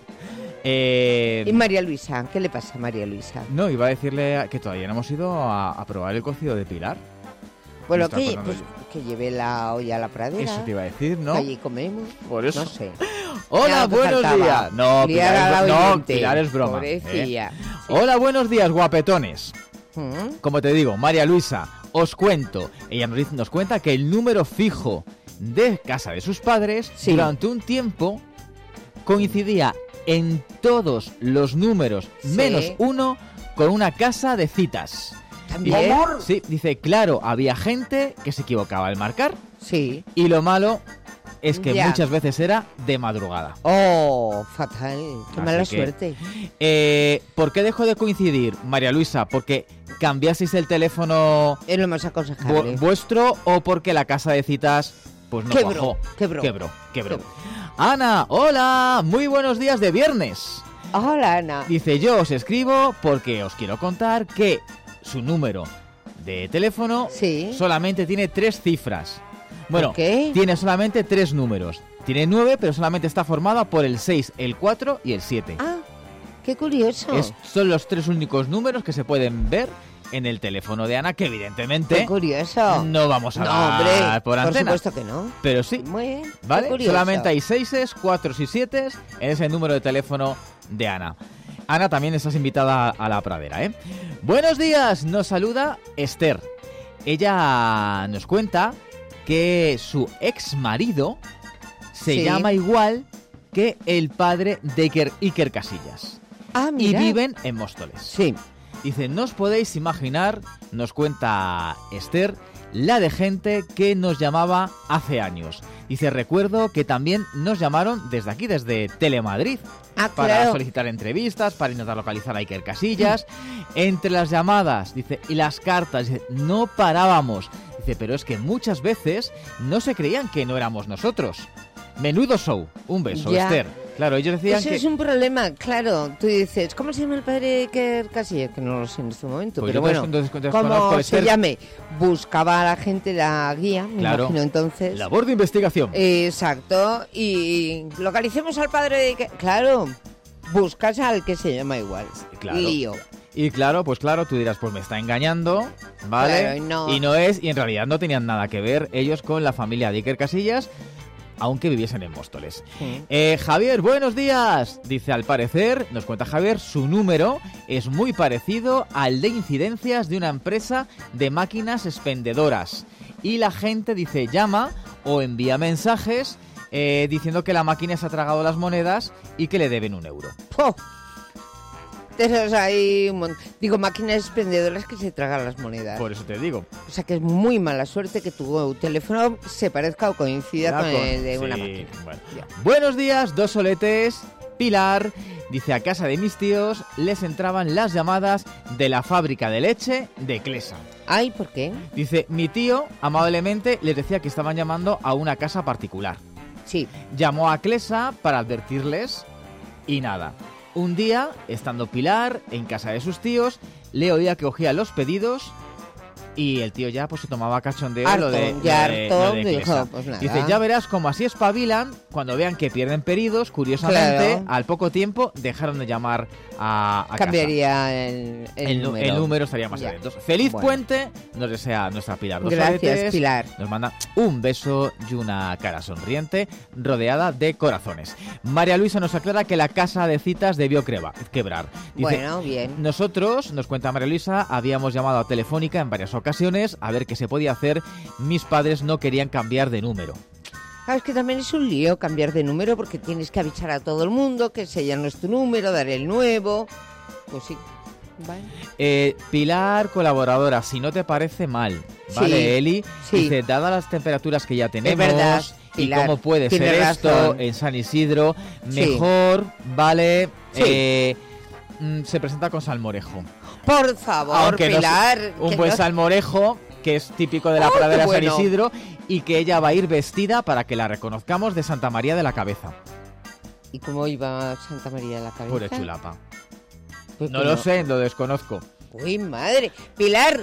¿Y María Luisa? ¿Qué le pasa a María Luisa? No, iba a decirle que todavía no hemos ido a probar el cocido de Pilar. Bueno, que lleve la olla a la pradera. Eso te iba a decir, ¿no? Que allí comemos. Por eso. No sé. Hola, buenos días. No, Pilar es broma. Pobrecilla. Sí. Hola, buenos días, guapetones. Como te digo, María Luisa, os cuento. Ella nos cuenta que el número fijo de casa de sus padres durante un tiempo coincidía en todos los números menos uno con una casa de citas. ¿También? Sí, dice, claro, había gente que se equivocaba al marcar. Sí. Y lo malo es que muchas veces era de madrugada. Oh, fatal. Qué mala suerte. ¿Por qué dejó de coincidir, María Luisa? ¿Porque cambiasteis el teléfono es lo más aconsejable vuestro o porque la casa de citas pues no quebró? Quebró. Ana, hola, muy buenos días de viernes. Hola, Ana. Dice, yo os escribo porque os quiero contar que su número de teléfono solamente tiene 3 cifras. Bueno, tiene solamente 3 números. Tiene 9, pero solamente está formada por el 6, el 4 y el 7. Ah, qué curioso. Son los 3 únicos números que se pueden ver en el teléfono de Ana, que evidentemente qué curioso. No vamos a dar por antena. Por supuesto que no. Pero sí. Muy bien. ¿Vale? Solamente hay 6, 4 y 7 en ese número de teléfono de Ana. Ana, también estás invitada a la pradera, ¿eh? Buenos días, nos saluda Esther. Ella nos cuenta que su ex marido se llama igual que el padre de Iker Casillas. Ah, y mira. viven en Móstoles. Sí. Dice, no os podéis imaginar, nos cuenta Esther, la de gente que nos llamaba hace años. Dice, recuerdo que también nos llamaron desde aquí, desde Telemadrid, para claro. solicitar entrevistas, para intentar localizar a Iker Casillas. Entre las llamadas, dice, y las cartas, dice, no parábamos. Dice, pero es que muchas veces no se creían que no éramos nosotros. Menudo show. Un beso, Ya. Esther. Claro, ellos decían Eso que... es un problema, claro. Tú dices, ¿cómo se llama el padre de Iker Casillas? Que no lo sé en este momento, Pues pero yo bueno, entonces como conozco a se Esther. llame, buscaba a la gente la guía, me Claro. imagino entonces. Labor de investigación. Exacto, y localicemos al padre de Iker. Claro, buscas al que se llama igual. Claro. Lío. Y claro, pues claro, tú dirás, pues me está engañando, ¿vale? Claro, y no es, y en realidad no tenían nada que ver ellos con la familia de Iker Casillas, aunque viviesen en Móstoles. Sí. Javier, buenos días. Dice, al parecer, nos cuenta Javier, su número es muy parecido al de incidencias de una empresa de máquinas expendedoras. Y la gente, dice, llama o envía mensajes diciendo que la máquina se ha tragado las monedas y que le deben €1. ¡Oh! Entonces hay digo, máquinas expendedoras que se tragan las monedas. Por eso te digo. O sea que es muy mala suerte que tu teléfono se parezca o coincida con el de una sí, máquina. bueno. Buenos días, 2 soletes. Pilar dice, a casa de mis tíos les entraban las llamadas de la fábrica de leche de Clesa. Ay, ¿por qué? Dice, mi tío amablemente les decía que estaban llamando a una casa particular. Sí. Llamó a Clesa para advertirles y nada. Un día, estando Pilar en casa de sus tíos, le oía que cogía los pedidos y el tío ya pues se tomaba cachondeo Harto, lo de dijo, Clesa. pues nada. Dice, ya verás como así espabilan cuando vean que pierden pedidos. Curiosamente, Claro. al poco tiempo dejaron de llamar a Cambiaría casa. el número. El número estaría más Ya. atentos. Feliz Bueno. puente, nos desea nuestra Pilar. Dos Gracias, soletes. Pilar. Nos manda un beso y una cara sonriente rodeada de corazones. María Luisa nos aclara que la casa de citas debió quebrar. Dice, Bueno, bien. nosotros, nos cuenta María Luisa, habíamos llamado a Telefónica en varias ocasiones a ver qué se podía hacer. Mis padres no querían cambiar de número. Claro, es que también es un lío cambiar de número porque tienes que avisar a todo el mundo que ese ya no es tu número, dar el nuevo. Pues sí. Vale. Pilar, colaboradora, si no te parece mal, Sí, ¿vale, Eli? sí. Dice, dadas las temperaturas que ya tenemos verdad, y Pilar, cómo puede ser tienes esto razón. en San Isidro, Sí. mejor, ¿vale? Sí. Se presenta con salmorejo. Por favor, Aunque no Pilar. sé, un que buen no- salmorejo, que es típico de la ¡Oh, pradera qué San bueno! Isidro, y que ella va a ir vestida para que la reconozcamos de Santa María de la Cabeza. ¿Y cómo iba Santa María de la Cabeza? Pura chulapa. Pues No que lo sé, lo desconozco. Uy, madre. Pilar,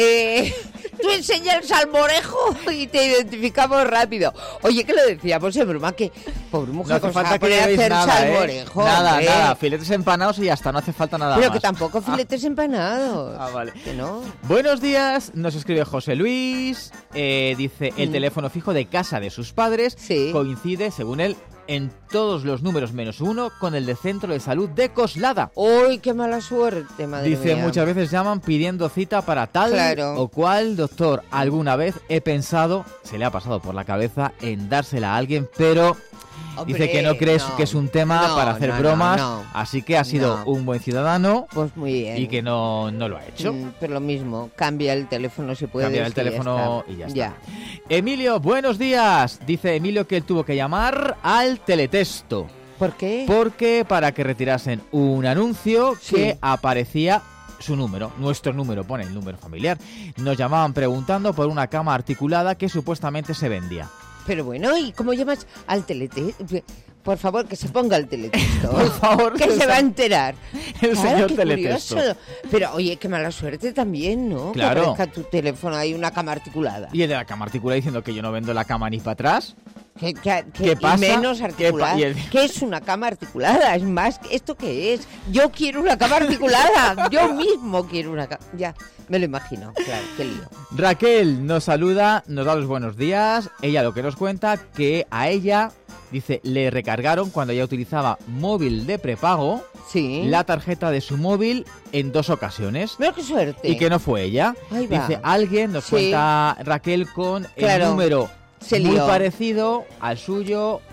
tú enseña el salmorejo y te identificamos rápido. Oye, que lo decíamos en broma, que pobre No mujer hace que falta que a llevéis hacer nada, salmorejo. Nada, hombre. nada. Filetes empanados y ya está, no hace falta nada Pero más. que tampoco filetes empanados. Ah, vale. Que no. Buenos días, nos escribe José Luis. Dice, el teléfono fijo de casa de sus padres coincide, según él, en todos los números menos uno con el de Centro de Salud de Coslada. Uy, qué mala suerte, madre Dice, mía. muchas veces llaman pidiendo cita para tal Claro. o cual doctor. Alguna vez he pensado, se le ha pasado por la cabeza en dársela a alguien, pero Hombre, dice que no crees no. que es un tema No, para hacer no, bromas, no. así que ha sido No. un buen ciudadano Pues muy bien. y que no lo ha hecho. Pero lo mismo, cambia el teléfono si puedes. Cambiar el teléfono y ya está. Ya. Emilio, buenos días. Dice Emilio que él tuvo que llamar al teletexto. ¿Por qué? Porque para que retirasen un anuncio Sí. que aparecía su número, nuestro número, pone el número familiar. Nos llamaban preguntando por una cama articulada que supuestamente se vendía. Pero bueno, ¿y cómo llamas al teletexto? Por favor, que se ponga el teletexto. Por favor, que se va a enterar. El Claro, señor qué teletexto. curioso. Pero oye, qué mala suerte también, ¿no? Claro. Que aparezca tu teléfono ahí una cama articulada. Y el de la cama articulada diciendo que yo no vendo la cama ni para atrás. ¿Qué pasa? Y menos ¿Qué articulada. y el- ¿Qué es una cama articulada? Es más, ¿esto qué es? Yo quiero una cama articulada. Yo mismo quiero una cama. Ya, me lo imagino. Claro, qué lío. Raquel nos saluda, nos da los buenos días. Ella lo que nos cuenta, que a ella, dice, le recargaron cuando ella utilizaba móvil de prepago, la tarjeta de su móvil en 2 ocasiones. Mira qué suerte. Y que no fue ella. Ahí va. Dice, alguien nos Sí. cuenta Raquel con Claro. el número Se muy lió. parecido al suyo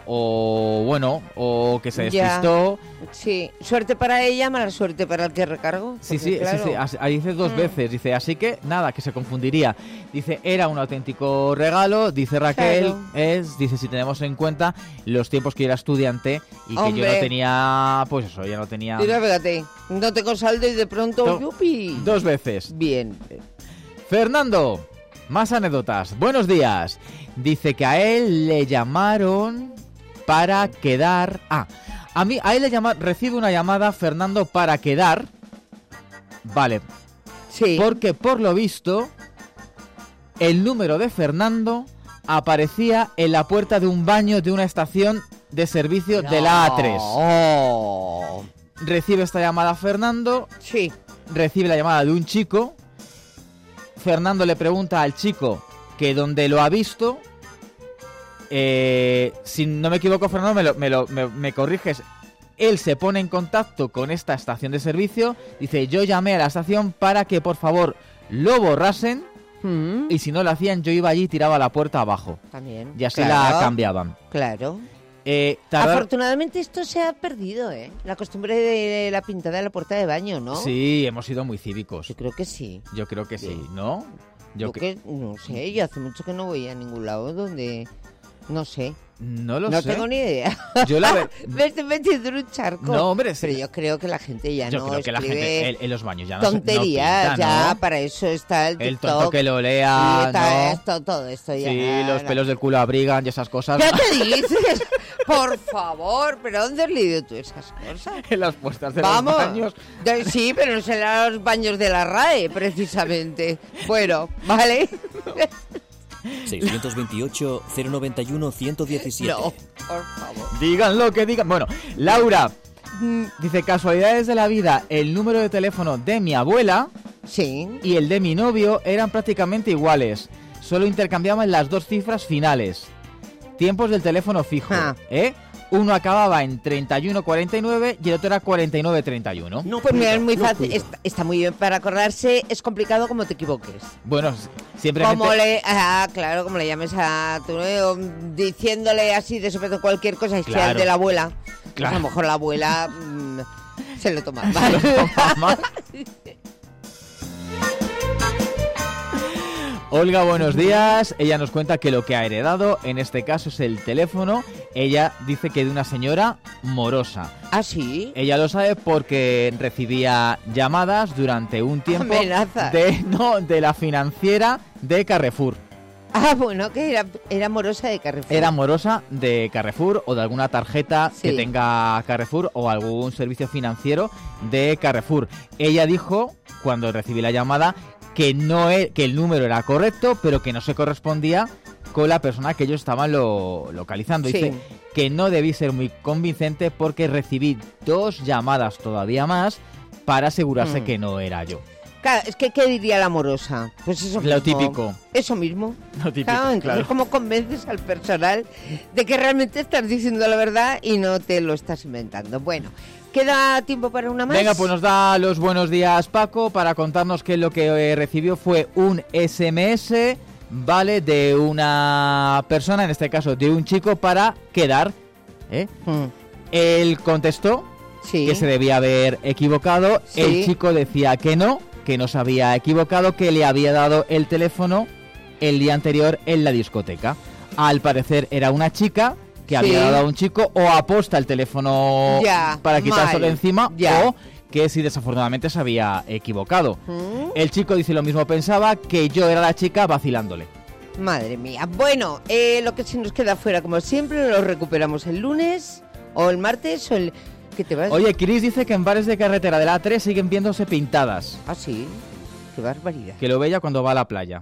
o bueno, o que se despistó. Sí, suerte para ella, mala suerte para el que recargó. Sí, claro. Ahí dice 2 veces, dice, así que nada, que se confundiría. Dice, era un auténtico regalo, dice Raquel, claro. Dice, si tenemos en cuenta los tiempos que yo era estudiante y que yo no tenía, pues eso, ya no tenía... Mira, fíjate, no tengo saldo y de pronto, ¡yupi! 2 veces. Bien. Fernando, más anécdotas. Buenos días. Dice que a él le llamaron para quedar... a él recibe una llamada, Fernando, para quedar. Vale. Sí. Porque, por lo visto, el número de Fernando aparecía en la puerta de un baño de una estación de servicio de la A3. Oh. Recibe esta llamada Fernando. Sí. Recibe la llamada de un chico. Fernando le pregunta al chico que dónde lo ha visto. Si no me equivoco, Fernando, me corriges. Él se pone en contacto con esta estación de servicio. Dice, yo llamé a la estación para que por favor lo borrasen. Y si no lo hacían, yo iba allí y tiraba la puerta abajo. También. Y así la cambiaban. Claro. Afortunadamente esto se ha perdido, ¿eh? La costumbre de la pintada de la puerta de baño, ¿no? Sí, hemos sido muy cívicos. Yo creo que sí. Yo creo que sí, ¿no? Yo no sé, yo hace mucho que no voy a ningún lado donde... No sé. No lo sé. No tengo ni idea. Yo me estoy metiendo en un charco. No, hombre. Pero yo creo que la gente ya no Yo creo que la gente en los baños ya no tonterías, no pinta, ya ¿no? para eso está el TikTok. El tonto que lo lea, todo esto ya. Sí, los pelos del culo abrigan y esas cosas. ¿Qué te dices? Por favor, ¿pero dónde has leído tú esas cosas? En las puestas de los baños. Sí, pero no serán los baños de la RAE, precisamente. Bueno, ¿vale? 628-091-117. No, por favor. Digan lo que digan. Bueno, Laura dice, casualidades de la vida, el número de teléfono de mi abuela y el de mi novio eran prácticamente iguales. Solo intercambiaban las 2 cifras finales. Tiempos del teléfono fijo, Uno acababa en 3149 y el otro era 4931. No, pues mira, es muy fácil. Está muy bien para acordarse. Es complicado como te equivoques. Bueno, siempre... claro, como le llames a tu novio, diciéndole así de sopetón cualquier cosa, es claro. que de la abuela. Claro. Pues a lo mejor la abuela se lo toma mal. Se lo toma mal. Olga, buenos días. Ella nos cuenta que lo que ha heredado, en este caso, es el teléfono. Ella dice que de una señora morosa. ¿Ah, sí? Ella lo sabe porque recibía llamadas durante un tiempo de la financiera de Carrefour. Ah, bueno, que era morosa de Carrefour. Era morosa de Carrefour o de alguna tarjeta que tenga Carrefour o algún servicio financiero de Carrefour. Ella dijo, cuando recibí la llamada, que el número era correcto, pero que no se correspondía con la persona que ellos estaban localizando. Dice que no debí ser muy convincente porque recibí 2 llamadas todavía más para asegurarse que no era yo. Claro, es que ¿qué diría la morosa? Pues eso mismo. Lo típico. Eso mismo. Lo típico, claro. Entonces, ¿cómo convences al personal de que realmente estás diciendo la verdad y no te lo estás inventando? Bueno, ¿queda tiempo para una más? Venga, pues nos da los buenos días Paco para contarnos que lo que recibió fue un SMS, ¿vale? De una persona, en este caso de un chico, para quedar. Él contestó que se debía haber equivocado. El chico decía que no se había equivocado, que le había dado el teléfono el día anterior en la discoteca. Al parecer era una chica que había dado a un chico, o aposta el teléfono para quitárselo encima, o que si desafortunadamente se había equivocado. El chico dice lo mismo, pensaba que yo era la chica vacilándole. Madre mía. Bueno, lo que se nos queda fuera, como siempre, lo recuperamos el lunes, o el martes, o el... ¿Qué te vas? Oye, Chris dice que en bares de carretera de la A3 siguen viéndose pintadas. Ah, sí. Qué barbaridad. Que lo ve ella cuando va a la playa.